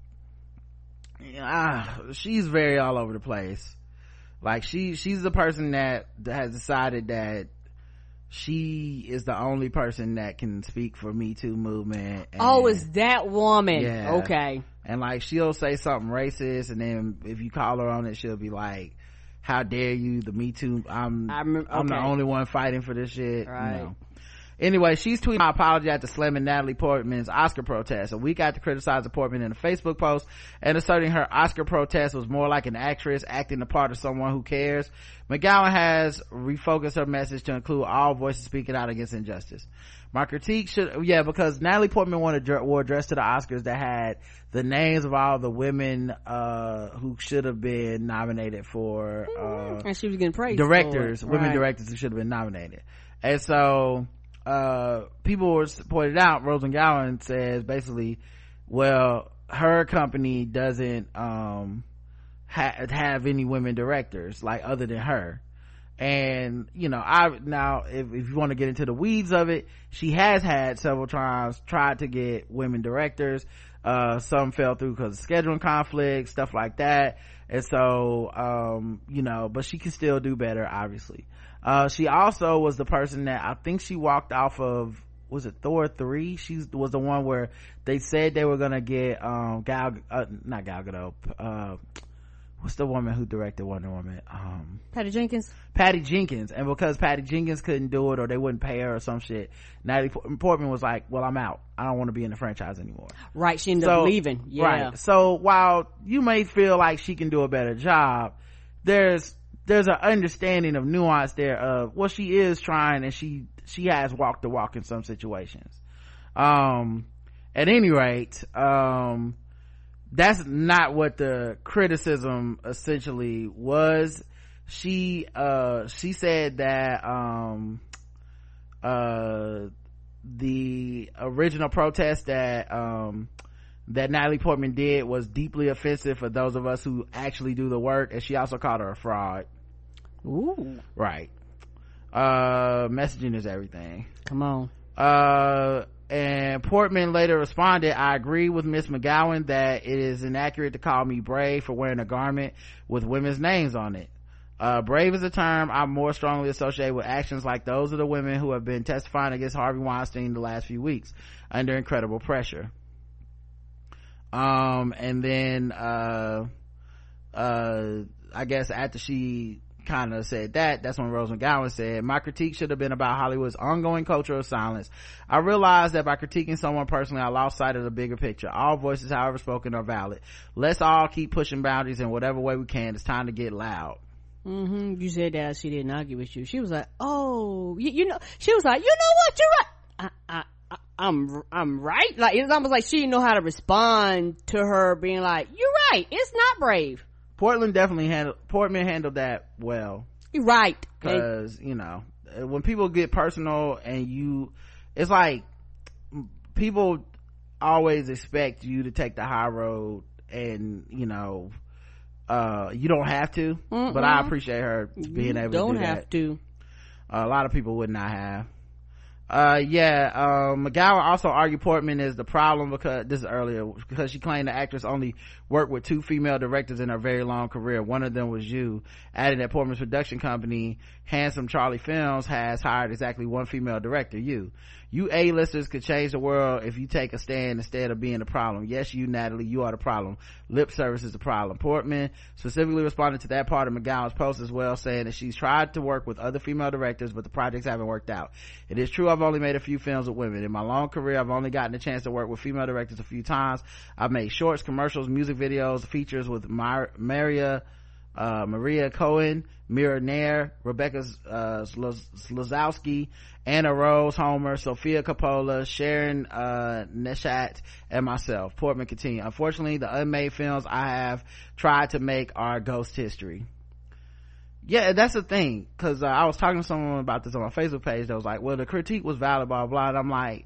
ah, she's very all over the place. Like she, she's the person that has decided that she is the only person that can speak for Me Too movement. And, oh, is that woman? Yeah. Okay. And like she'll say something racist, and then if you call her on it, she'll be like, "How dare you? The Me Too. I'm I'm, okay. I'm the only one fighting for this shit." Right. You know. Anyway, she's tweeting my apology after slamming Natalie Portman's Oscar protest. A week after criticizing Portman in a Facebook post and asserting her Oscar protest was more like an actress acting the part of someone who cares, McGowan has refocused her message to include all voices speaking out against injustice. My critique should, yeah, because Natalie Portman wore a, wore a dress to the Oscars that had the names of all the women, uh, who should have been nominated for, uh, and she was getting praised. Directors, women right. directors who should have been nominated. And so, uh, people were pointed out, Rose McGowan says basically, well, her company doesn't, um, ha- have any women directors, like, other than her. And you know, I now if, if you want to get into the weeds of it, she has had several times tried to get women directors. Uh some fell through because of scheduling conflicts, stuff like that. And so um you know, but she can still do better, obviously. Uh she also was the person that I think she walked off of, was it Thor three? She was the one where they said they were gonna get um Gal uh, not Gal Gadot, uh what's the woman who directed Wonder Woman? Um, Patty Jenkins. Patty Jenkins. And because Patty Jenkins couldn't do it or they wouldn't pay her or some shit, Natalie Portman was like, well, I'm out. I don't want to be in the franchise anymore. Right. She ended so, up leaving. Yeah. Right. So while you may feel like she can do a better job, there's, there's an understanding of nuance there of, well, she is trying and she, she has walked the walk in some situations. Um, at any rate, um, that's not what the criticism essentially was. She uh she said that um uh the original protest that um that Natalie Portman did was deeply offensive for those of us who actually do the work, and she also called her a fraud. Ooh. Right. Uh messaging is everything. Come on. Uh and Portman later responded, I agree with Miss McGowan that it is inaccurate to call me brave for wearing a garment with women's names on it. Uh, brave is a term I more strongly associate with actions like those of the women who have been testifying against Harvey Weinstein the last few weeks under incredible pressure. Um, and then, uh, uh, I guess after she kind of said that, that's when Rose McGowan said, my critique should have been about Hollywood's ongoing culture of silence. I realized that by critiquing someone personally, I lost sight of the bigger picture. All voices, however spoken, are valid. Let's all keep pushing boundaries in whatever way we can. It's time to get loud. Mm-hmm. You said that she didn't argue with you. She was like, oh, you, you know, she was like, you know what, you're right. I, I, I, I'm, I'm right. Like, it's almost like she didn't know how to respond to her being like, you're right. It's not brave. Portland definitely handled, Portman handled that well. You're right. Cause, you know, when people get personal and you, it's like, people always expect you to take the high road and, you know, uh, you don't have to, Mm-mm. but I appreciate her being you able don't to do that. Don't have to. Uh, a lot of people would not have. Uh, yeah, um, McGowan also argued Portman is the problem because, this is earlier, because she claimed the actress only worked with two female directors in her very long career. One of them was you, adding that Portman's production company, Handsome Charlie Films, has hired exactly one female director, you. You A-listers could change the world if you take a stand instead of being the problem. Yes, you, Natalie, you are the problem. Lip service is the problem. Portman specifically responded to that part of McGowan's post as well, saying that she's tried to work with other female directors, but the projects haven't worked out. It is true I've only made a few films with women. In my long career, I've only gotten a chance to work with female directors a few times. I've made shorts, commercials, music videos, features with Mar- Maria, uh, Maria Cohen, Mira Nair, Rebecca uh, Slazowski, Anna Rose Homer, Sophia Coppola, Sharon uh, Neshat, and myself. Portman continued. Unfortunately, the unmade films I have tried to make are ghost history. Yeah, that's the thing, because uh, I was talking to someone about this on my Facebook page that was like, well, the critique was valid, blah, blah, blah, and I'm like,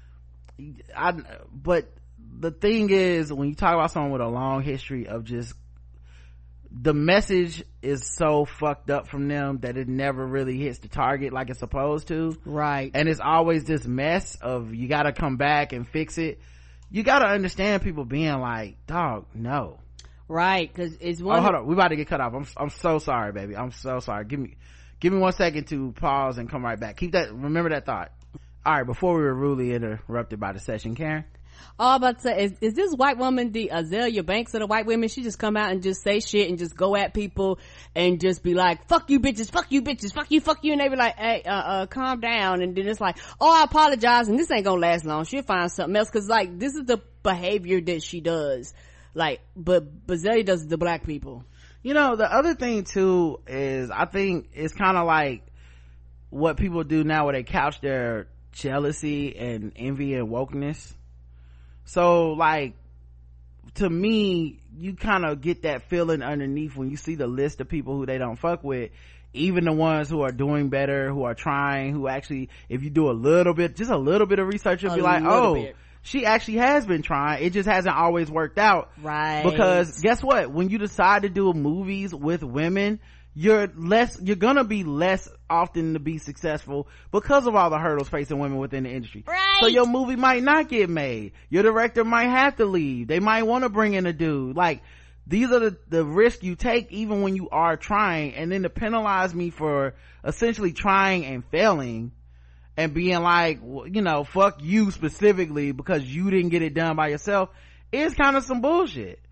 I, but the thing is, when you talk about someone with a long history of just, the message is so fucked up from them that it never really hits the target like it's supposed to. Right. And it's always this mess of, you gotta come back and fix it. You gotta understand people being like, dog, no. Right, because it's one. Oh, hold on, we about to get cut off. I'm I'm so sorry, baby. I'm so sorry. Give me, give me one second to pause and come right back. Keep that. Remember that thought. All right, before we were rudely interrupted by the session, Karen. Oh, I'm about to say, is, is this white woman the Azalea Banks of the white women? She just come out and just say shit and just go at people and just be like, fuck you bitches, fuck you bitches, fuck you, fuck you. And they be like, hey, uh, uh, calm down. And then it's like, oh, I apologize. And this ain't gonna last long. She'll find something else. Cause like, this is the behavior that she does. Like, but Azalea does the black people. You know, the other thing too is, I think it's kind of like what people do now where they couch their jealousy and envy and wokeness. So like, to me, you kind of get that feeling underneath when you see the list of people who they don't fuck with, even the ones who are doing better, who are trying, who actually, if you do a little bit, just a little bit of research, you'll a be like, oh, bit. She actually has been trying. It just hasn't always worked out. Right. Because guess what? When you decide to do movies with women, you're less, you're gonna be less often to be successful because of all the hurdles facing women within the industry. Right. So your movie might not get made. Your director might have to leave. They might want to bring in a dude. Like, these are the, the risks you take even when you are trying. And then to penalize me for essentially trying and failing and being like, you know, fuck you specifically because you didn't get it done by yourself is kind of some bullshit.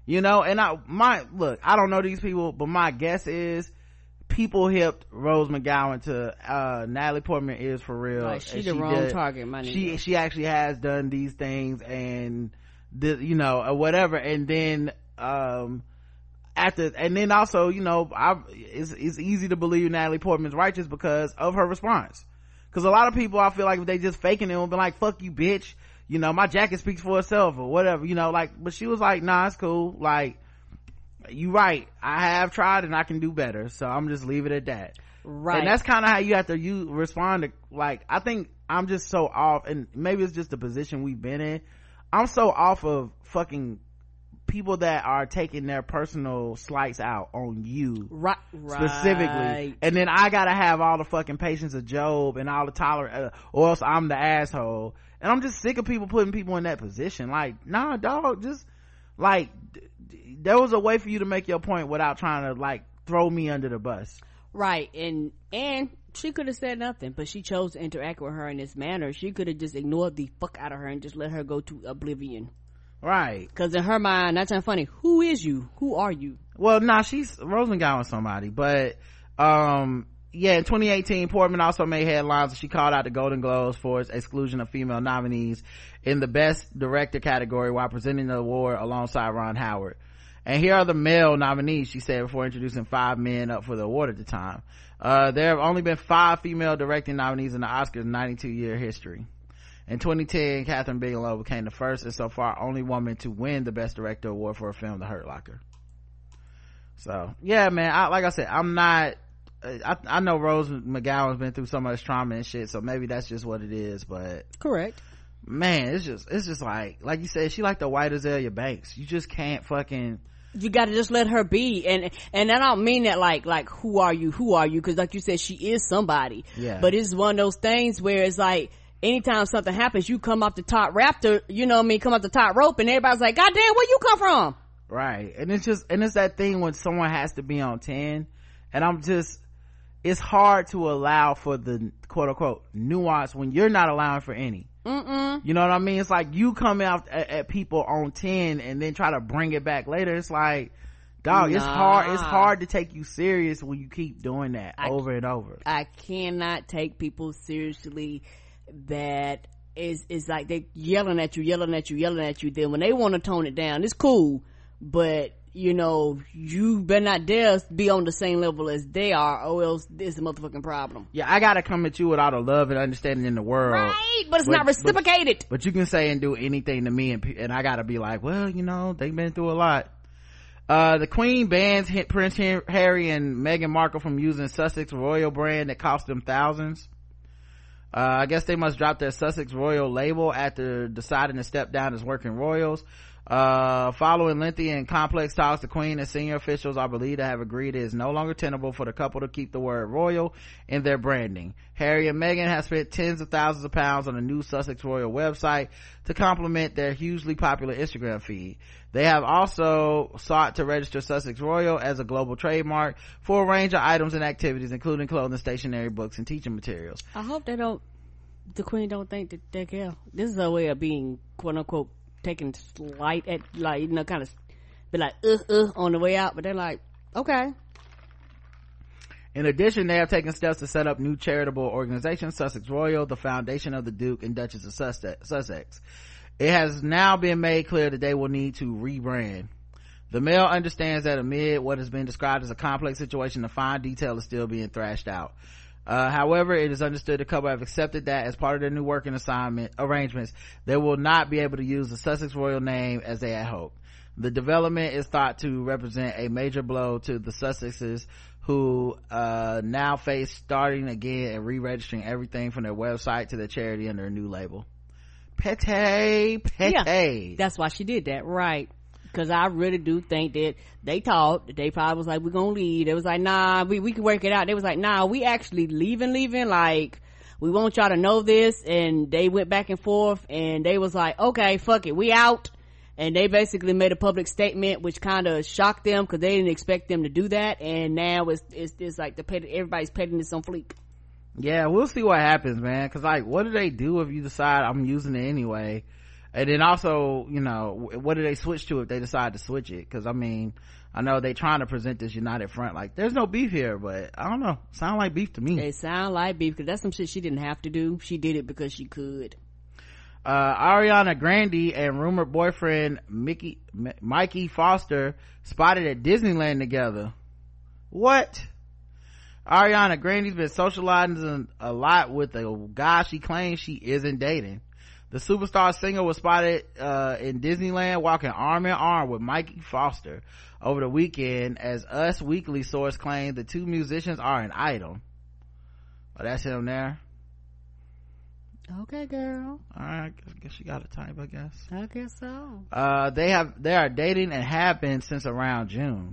you know. And I my look, I don't know these people, but my guess is people hipped Rose McGowan to uh Natalie Portman is for real. Like, she and the she wrong did, target, my nigga. she she actually has done these things and the, you know, or whatever. And then um after, and then also, you know, I it's, it's easy to believe Natalie Portman's righteous because of her response. Because a lot of people, I feel like if they just faking it will be like, fuck you bitch, you know, my jacket speaks for itself or whatever, you know, like, but she was like, nah, it's cool, like, you right, I have tried and I can do better, so I'm just leave it at that. Right. And that's kind of how you have to you respond to, like, I think I'm just so off, and maybe it's just the position we've been in. I'm so off of fucking people that are taking their personal slights out on you, right, specifically, right. And then I gotta have all the fucking patience of Job and all the tolerance, uh, or else I'm the asshole. And I'm just sick of people putting people in that position. Like, nah, dog, just like d- d- there was a way for you to make your point without trying to like throw me under the bus. Right. And and she could have said nothing, but she chose to interact with her in this manner. She could have just ignored the fuck out of her and just let her go to oblivion. Right. Because in her mind, that's not funny. Who is you? Who are you? Well, nah, she's Rose McGowan somebody, but um yeah, in twenty eighteen, Portman also made headlines. She called out the Golden Globes for its exclusion of female nominees in the Best Director category while presenting the award alongside Ron Howard. And here are the male nominees, she said, before introducing five men up for the award at the time. Uh, there have only been five female directing nominees in the Oscars ninety-two year history. In twenty ten, Catherine Bigelow became the first and so far only woman to win the Best Director award for a film, The Hurt Locker. So, yeah, man, I, like I said, I'm not, I, I know Rose McGowan's been through so much trauma and shit, so maybe that's just what it is, but. Correct. Man, it's just, it's just like, like you said, she like the white Azalea Banks. You just can't fucking. You gotta just let her be. And, and I don't mean that like, like, who are you? Who are you? Cause like you said, she is somebody. Yeah. But it's one of those things where it's like, anytime something happens, you come off the top rafter, you know what I mean, come off the top rope, and everybody's like, God damn, where you come from? Right. And it's just, and it's that thing when someone has to be on ten, and I'm just, it's hard to allow for the quote unquote nuance when you're not allowing for any. Mm-mm. You know what I mean? It's like you come out at, at people on ten and then try to bring it back later. It's like, dog, nah. it's hard, it's hard to take you serious when you keep doing that I, over and over. I cannot take people seriously that is is like they yelling at you yelling at you yelling at you. Then when they want to tone it down, it's cool, but you know, you better not dare be on the same level as they are, or else there's a motherfucking problem. Yeah, I gotta come at you with all the love and understanding in the world, right? But it's but, not reciprocated. But, but you can say and do anything to me, and, and I gotta be like, well, you know, they've been through a lot. Uh, the Queen bans Prince Harry and Meghan Markle from using Sussex Royal brand that cost them thousands. Uh, I guess they must drop their Sussex Royal label after deciding to step down as working royals. Uh, following lengthy and complex talks, the Queen and senior officials are believed to have agreed it is no longer tenable for the couple to keep the word royal in their branding. Harry and Meghan have spent tens of thousands of pounds on a new Sussex Royal website to complement their hugely popular Instagram feed. They have also sought to register Sussex Royal as a global trademark for a range of items and activities, including clothing, stationery, books, and teaching materials. I hope they don't, the Queen don't think that they care. This is a way of being, quote unquote, taking slight at, like, you know, kind of be like, uh, uh, on the way out, but they're like, okay. In addition, they have taken steps to set up new charitable organizations, Sussex Royal, the Foundation of the Duke and Duchess of Sussex. It has now been made clear that they will need to rebrand. The Mail understands that amid what has been described as a complex situation, the fine detail is still being thrashed out. Uh, however, it is understood the couple have accepted that as part of their new working assignment arrangements, they will not be able to use the Sussex Royal name as they had hoped. The development is thought to represent a major blow to the Sussexes, who uh, now face starting again and re-registering everything from their website to their charity under a new label. Pete, pete. Yeah, that's why she did that, right? Because I really do think that they talked. They probably was like, we're gonna leave. They was like, nah, we, we can work it out. They was like, nah, we actually leaving, leaving. Like, we want y'all to know this. And they went back and forth, and they was like, okay, fuck it, we out. And they basically made a public statement, which kind of shocked them because they didn't expect them to do that. And now it's it's, it's like the pet, everybody's petting this on fleek. Yeah, we'll see what happens, man. Because like, what do they do if you decide I'm using it anyway? And then also, you know, what do they switch to if they decide to switch it? Because I mean, I know they trying to present this united front like there's no beef here, but I don't know, sound like beef to me. They sound like beef because that's some shit she didn't have to do. She did it because she could. uh Ariana Grande and rumored boyfriend Mickey M- Mikey Foster spotted at Disneyland together. What? Ariana Grande's been socializing a lot with a guy she claims she isn't dating. The superstar singer was spotted uh in Disneyland walking arm in arm with Mikey Foster over the weekend, as Us Weekly source claimed the two musicians are an item. Oh, that's him there. Okay, girl. All right, I guess you got a type, I guess. I guess so. Uh, they have they are dating and have been since around June.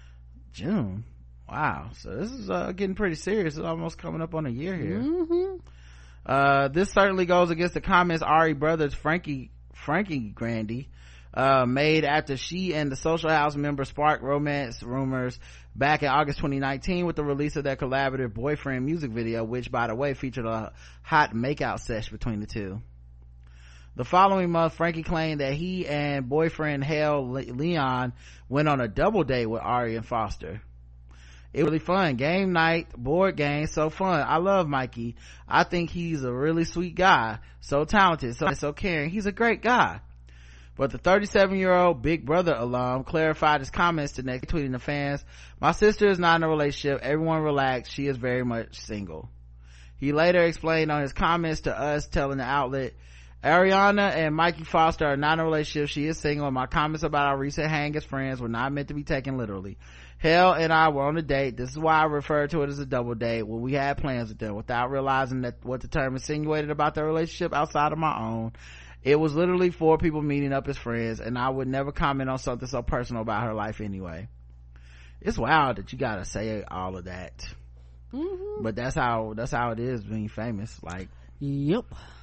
June. Wow. So this is uh, getting pretty serious. It's almost coming up on a year here. Mm-hmm. Uh, this certainly goes against the comments Ari brothers Frankie Frankie Grande uh made after she and the Social House member sparked romance rumors back in August twenty nineteen with the release of their collaborative Boyfriend music video, which by the way featured a hot makeout sesh between the two. The following month, Frankie claimed that he and boyfriend Hale Leon went on a double date with Ari and Foster. It was really fun. Game night, board game, so fun. I love Mikey. I think he's a really sweet guy. So talented, so, so caring. He's a great guy. But the thirty-seven year old Big Brother alum clarified his comments to next, tweeting the fans, "My sister is not in a relationship. Everyone relax. She is very much single." He later explained on his comments to Us, telling the outlet, "Ariana and Mikey Foster are not in a relationship. She is single, and my comments about our recent hang as friends were not meant to be taken literally. Hale and I were on a date. This is why I refer to it as a double date, when we had plans with them, without realizing that what the term insinuated about their relationship outside of my own. It was literally four people meeting up as friends, and I would never comment on something so personal about her life anyway." It's wild that you gotta say all of that. Mm-hmm. But that's how that's how it is being famous. Like, yep.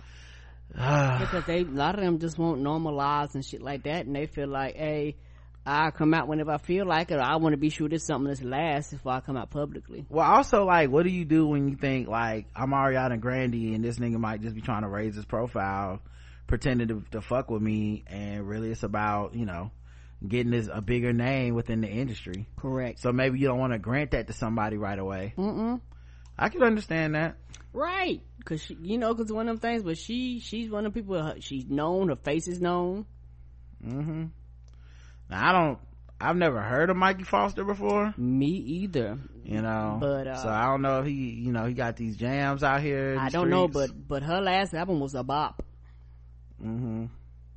Because they, a lot of them just want normalize and shit like that, and they feel like, hey, I come out whenever I feel like it, or I want to be sure this something that's lasts before I come out publicly. Well, also, like, what do you do when you think, like, I'm Ariana Grande and this nigga might just be trying to raise his profile, pretending to, to fuck with me, and really it's about, you know, getting this a bigger name within the industry. Correct. So maybe you don't want to grant that to somebody right away. Mm-mm. I can understand that. Right. Because, she, you know, because one of them things, but she, she's one of the people, she's known, her face is known. Mm-hmm. Now, I don't, I've never heard of Mikey Foster before. Me either. You know, but uh, so I don't know if he, you know, he got these jams out here in I the don't streets. know, but but her last album was a bop. Mm-hmm.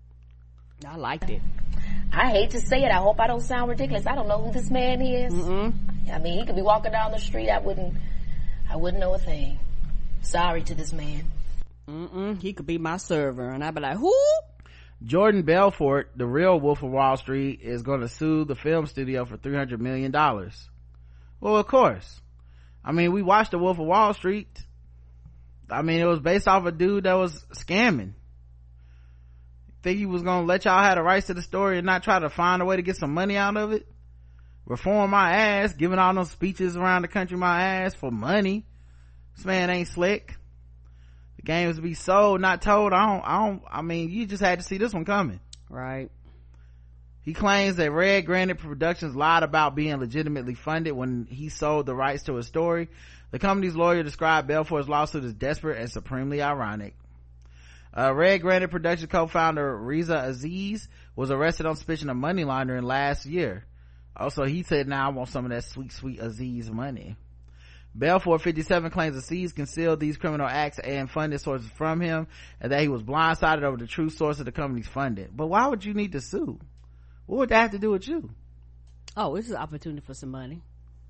I liked it. I hate to say it, I hope I don't sound ridiculous, I don't know who this man is. Mm-mm. I mean, he could be walking down the street, I wouldn't I wouldn't know a thing. Sorry to this man. Mm-mm. He could be my server, and I'd be like, who? Jordan Belfort, the real Wolf of Wall Street, is going to sue the film studio for three hundred million dollars. Well, of course. I mean, we watched the Wolf of Wall Street. I mean, it was based off a dude that was scamming. Think he was going to let y'all have the rights to the story and not try to find a way to get some money out of it? Reform my ass, giving all those speeches around the country my ass for money. This man ain't slick. The game is to be sold, not told. I don't, I don't, I mean, you just had to see this one coming. Right. He claims that Red Granite Productions lied about being legitimately funded when he sold the rights to his story. The company's lawyer described Belfort's lawsuit as desperate and supremely ironic. Uh, Red Granite Productions co-founder Reza Aziz was arrested on suspicion of money laundering last year. Also, he said, now I want some of that sweet, sweet Aziz money. Belfort, fifty-seven, claims Aziz concealed these criminal acts and funded sources from him, and that he was blindsided over the true source of the company's funding. But why would you need to sue? What would that have to do with you? Oh, this is an opportunity for some money.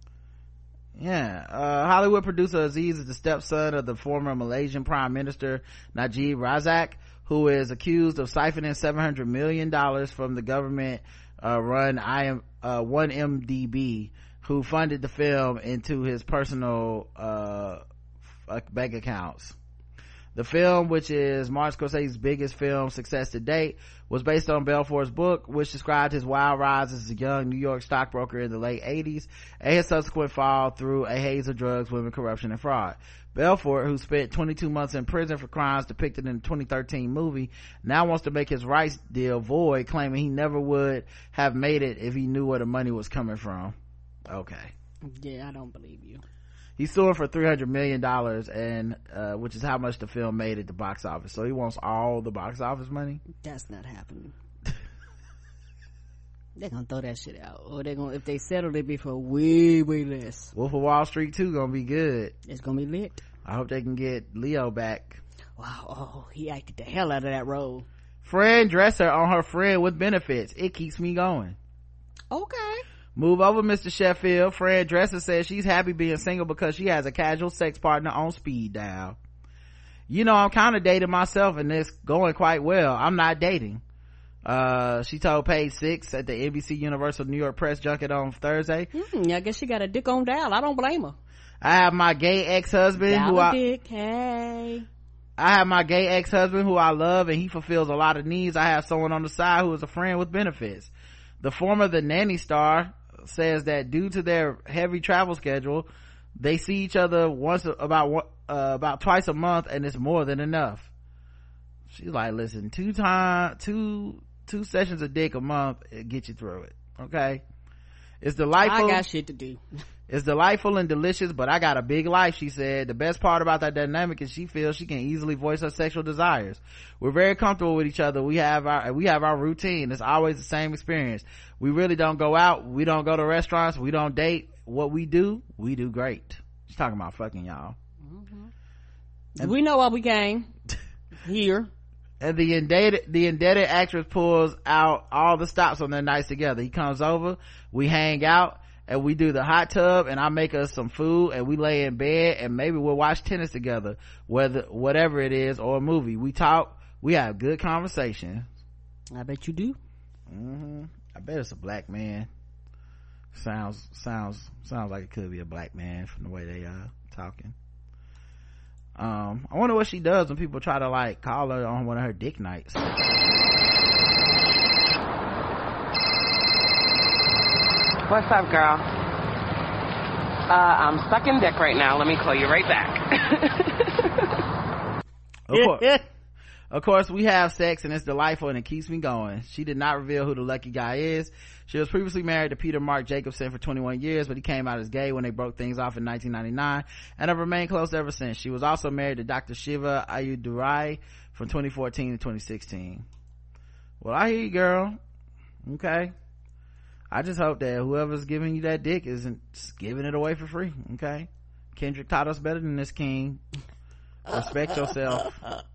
Yeah. Uh, Hollywood producer Aziz is the stepson of the former Malaysian Prime Minister Najib Razak, who is accused of siphoning seven hundred million dollars from the government uh, run I M, uh, one M D B, who funded the film into his personal uh bank accounts. The film, which is Martin Scorsese's biggest film success to date, was based on Belfort's book, which described his wild rise as a young New York stockbroker in the late eighties and his subsequent fall through a haze of drugs, women, corruption, and fraud. Belfort, who spent twenty-two months in prison for crimes depicted in the twenty thirteen movie, now wants to make his rights deal void, claiming he never would have made it if he knew where the money was coming from. Okay. Yeah, I don't believe you. He's suing for three hundred million dollars, and uh which is how much the film made at the box office. So he wants all the box office money. That's not happening. They're gonna throw that shit out, or they're gonna, if they settle, it be for way way less. Wolf of Wall Street two gonna be good. It's gonna be lit. I hope they can get Leo back. Wow. Oh, he acted the hell out of that role. Fran Dresser on her friend with benefits. It keeps me going. Okay. Move over, Mister Sheffield. Fran Dresser says she's happy being single because she has a casual sex partner on speed dial. You know, I'm kind of dating myself and it's going quite well. I'm not dating. Uh, she told Page Six at the N B C Universal New York Press Junket on Thursday. Hmm, I guess she got a dick on dial. I don't blame her. I have my gay ex-husband Dial who a I, dick, hey. I have my gay ex-husband who I love and he fulfills a lot of needs. I have someone on the side who is a friend with benefits. The former The Nanny star says that due to their heavy travel schedule, they see each other once about uh, about twice a month, and it's more than enough. She's like, listen, two time two two sessions of dick a month, it get you through it. Okay, it's delightful. I got shit to do. It's delightful and delicious, but I got a big life, she said. The best part about that dynamic is she feels she can easily voice her sexual desires. We're very comfortable with each other. We have our, we have our routine. It's always the same experience. We really don't go out. We don't go to restaurants. We don't date. What we do, we do great. She's talking about fucking y'all. Mm-hmm. And we know why we came here. And the indebted, the indebted actress pulls out all the stops on their nights together. He comes over, we hang out, and we do the hot tub, and I make us some food, and we lay in bed, and maybe we'll watch tennis together, whether whatever it is, or a movie. We talk, we have good conversation. I bet you do. Mm-hmm. I bet it's a black man. Sounds sounds sounds like it could be a black man from the way they uh talking. Um, I wonder what she does when people try to like call her on one of her dick nights. What's up, girl? Uh, I'm sucking dick right now. Let me call you right back. Of course, of course, we have sex and it's delightful and it keeps me going. She did not reveal who the lucky guy is. She was previously married to Peter Mark Jacobson for twenty-one years, but he came out as gay when they broke things off in nineteen ninety-nine and have remained close ever since. She was also married to Doctor Shiva Ayudurai from twenty fourteen to twenty sixteen. Well, I hear you, girl. Okay. I just hope that whoever's giving you that dick isn't giving it away for free. Okay. Kendrick taught us better than this, king. Respect yourself.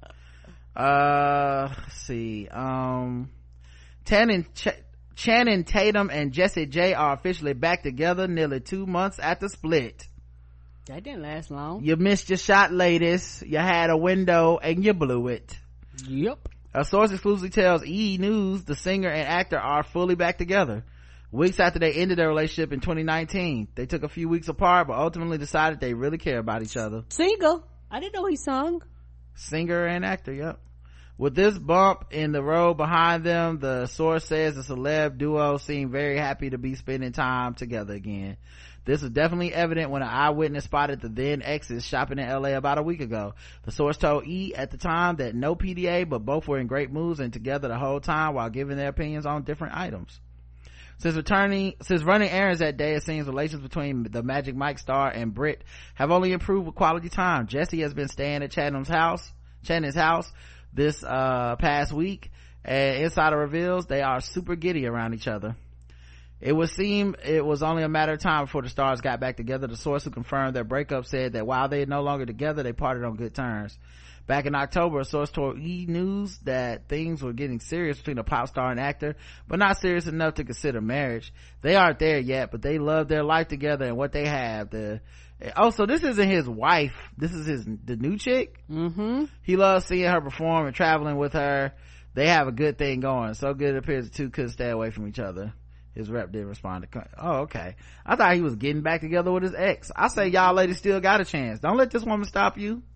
Uh, let's see. Um, Channing, Ch- Channing Tatum and Jessie J are officially back together nearly two months after split. That didn't last long. You missed your shot, ladies. You had a window and you blew it. Yep. A source exclusively tells E! News the singer and actor are fully back together. Weeks after they ended their relationship in twenty nineteen, they took a few weeks apart, but ultimately decided they really care about each other. Singer. I didn't know he sung. Singer and actor, yep. With this bump in the road behind them, the source says the celeb duo seemed very happy to be spending time together again. This was definitely evident when an eyewitness spotted the then exes shopping in L A about a week ago. The source told E! at the time that no P D A, but both were in great moods and together the whole time while giving their opinions on different items. Since returning, since running errands that day, it seems relations between the Magic Mike star and Britt have only improved with quality time. Jessie has been staying at Channing's house, Channing's house this, uh, past week, and Insider reveals they are super giddy around each other. It would seem it was only a matter of time before the stars got back together. The source who confirmed their breakup said that while they are no longer together, they parted on good terms. Back in October, a source told E! News that things were getting serious between a pop star and actor, but not serious enough to consider marriage. They aren't there yet, but they love their life together and what they have. The oh, so this isn't his wife. This is his the new chick. Mm-hmm. He loves seeing her perform and traveling with her. They have a good thing going. So good it appears the two couldn't stay away from each other. His rep didn't respond to. Oh, okay. I thought he was getting back together with his ex. I say y'all ladies still got a chance. Don't let this woman stop you.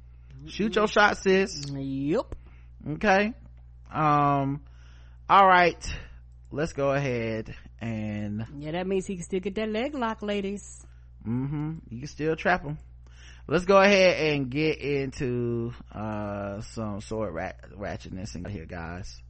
Shoot your shot, sis. Yep. Okay. Um, all right. Let's go ahead and. Yeah, that means he can still get that leg lock, ladies. Mm-hmm. You can still trap him. Let's go ahead and get into, uh, some sword rat- ratchetness in here, guys.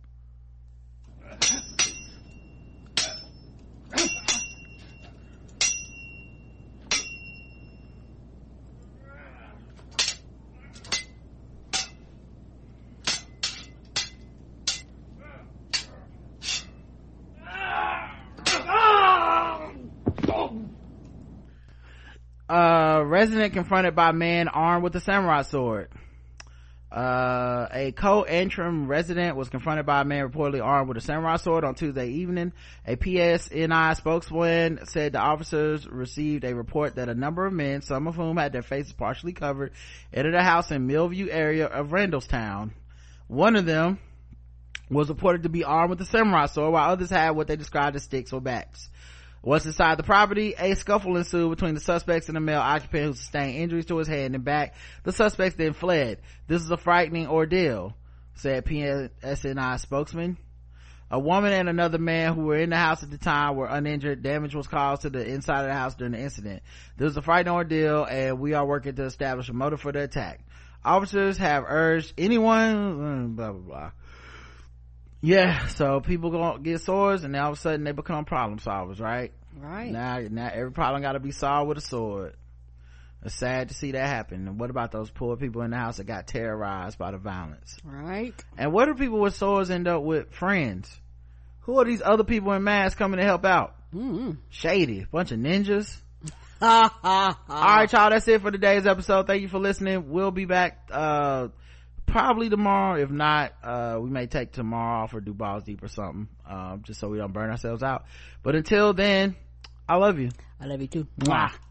Uh, resident confronted by man armed with a samurai sword. Uh, a co-interim resident was confronted by a man reportedly armed with a samurai sword on Tuesday evening. A P S N I spokesman said the officers received a report that a number of men, some of whom had their faces partially covered, entered a house in Millview area of Randallstown. One of them was reported to be armed with a samurai sword, while others had what they described as sticks or bats. Once inside the property, a scuffle ensued between the suspects and the male occupant who sustained injuries to his head and back. The suspects then fled. This is a frightening ordeal, said P S N I spokesman. A woman and another man who were in the house at the time were uninjured. Damage was caused to the inside of the house during the incident. This was a frightening ordeal, and we are working to establish a motive for the attack. Officers have urged anyone, blah, blah, blah. Yeah, so people gonna get swords and now all of a sudden they become problem solvers, right? Right. Now, now every problem gotta be solved with a sword. It's sad to see that happen. And what about those poor people in the house that got terrorized by the violence? Right. And what do people with swords end up with? Friends. Who are these other people in masks coming to help out? Mm-hmm. Shady. Bunch of ninjas. All right, y'all, that's it for today's episode. Thank you for listening. We'll be back, uh, probably tomorrow. If not, uh, we may take tomorrow off or do balls deep or something, um, just so we don't burn ourselves out. But until then, I love you. I love you too. Mwah.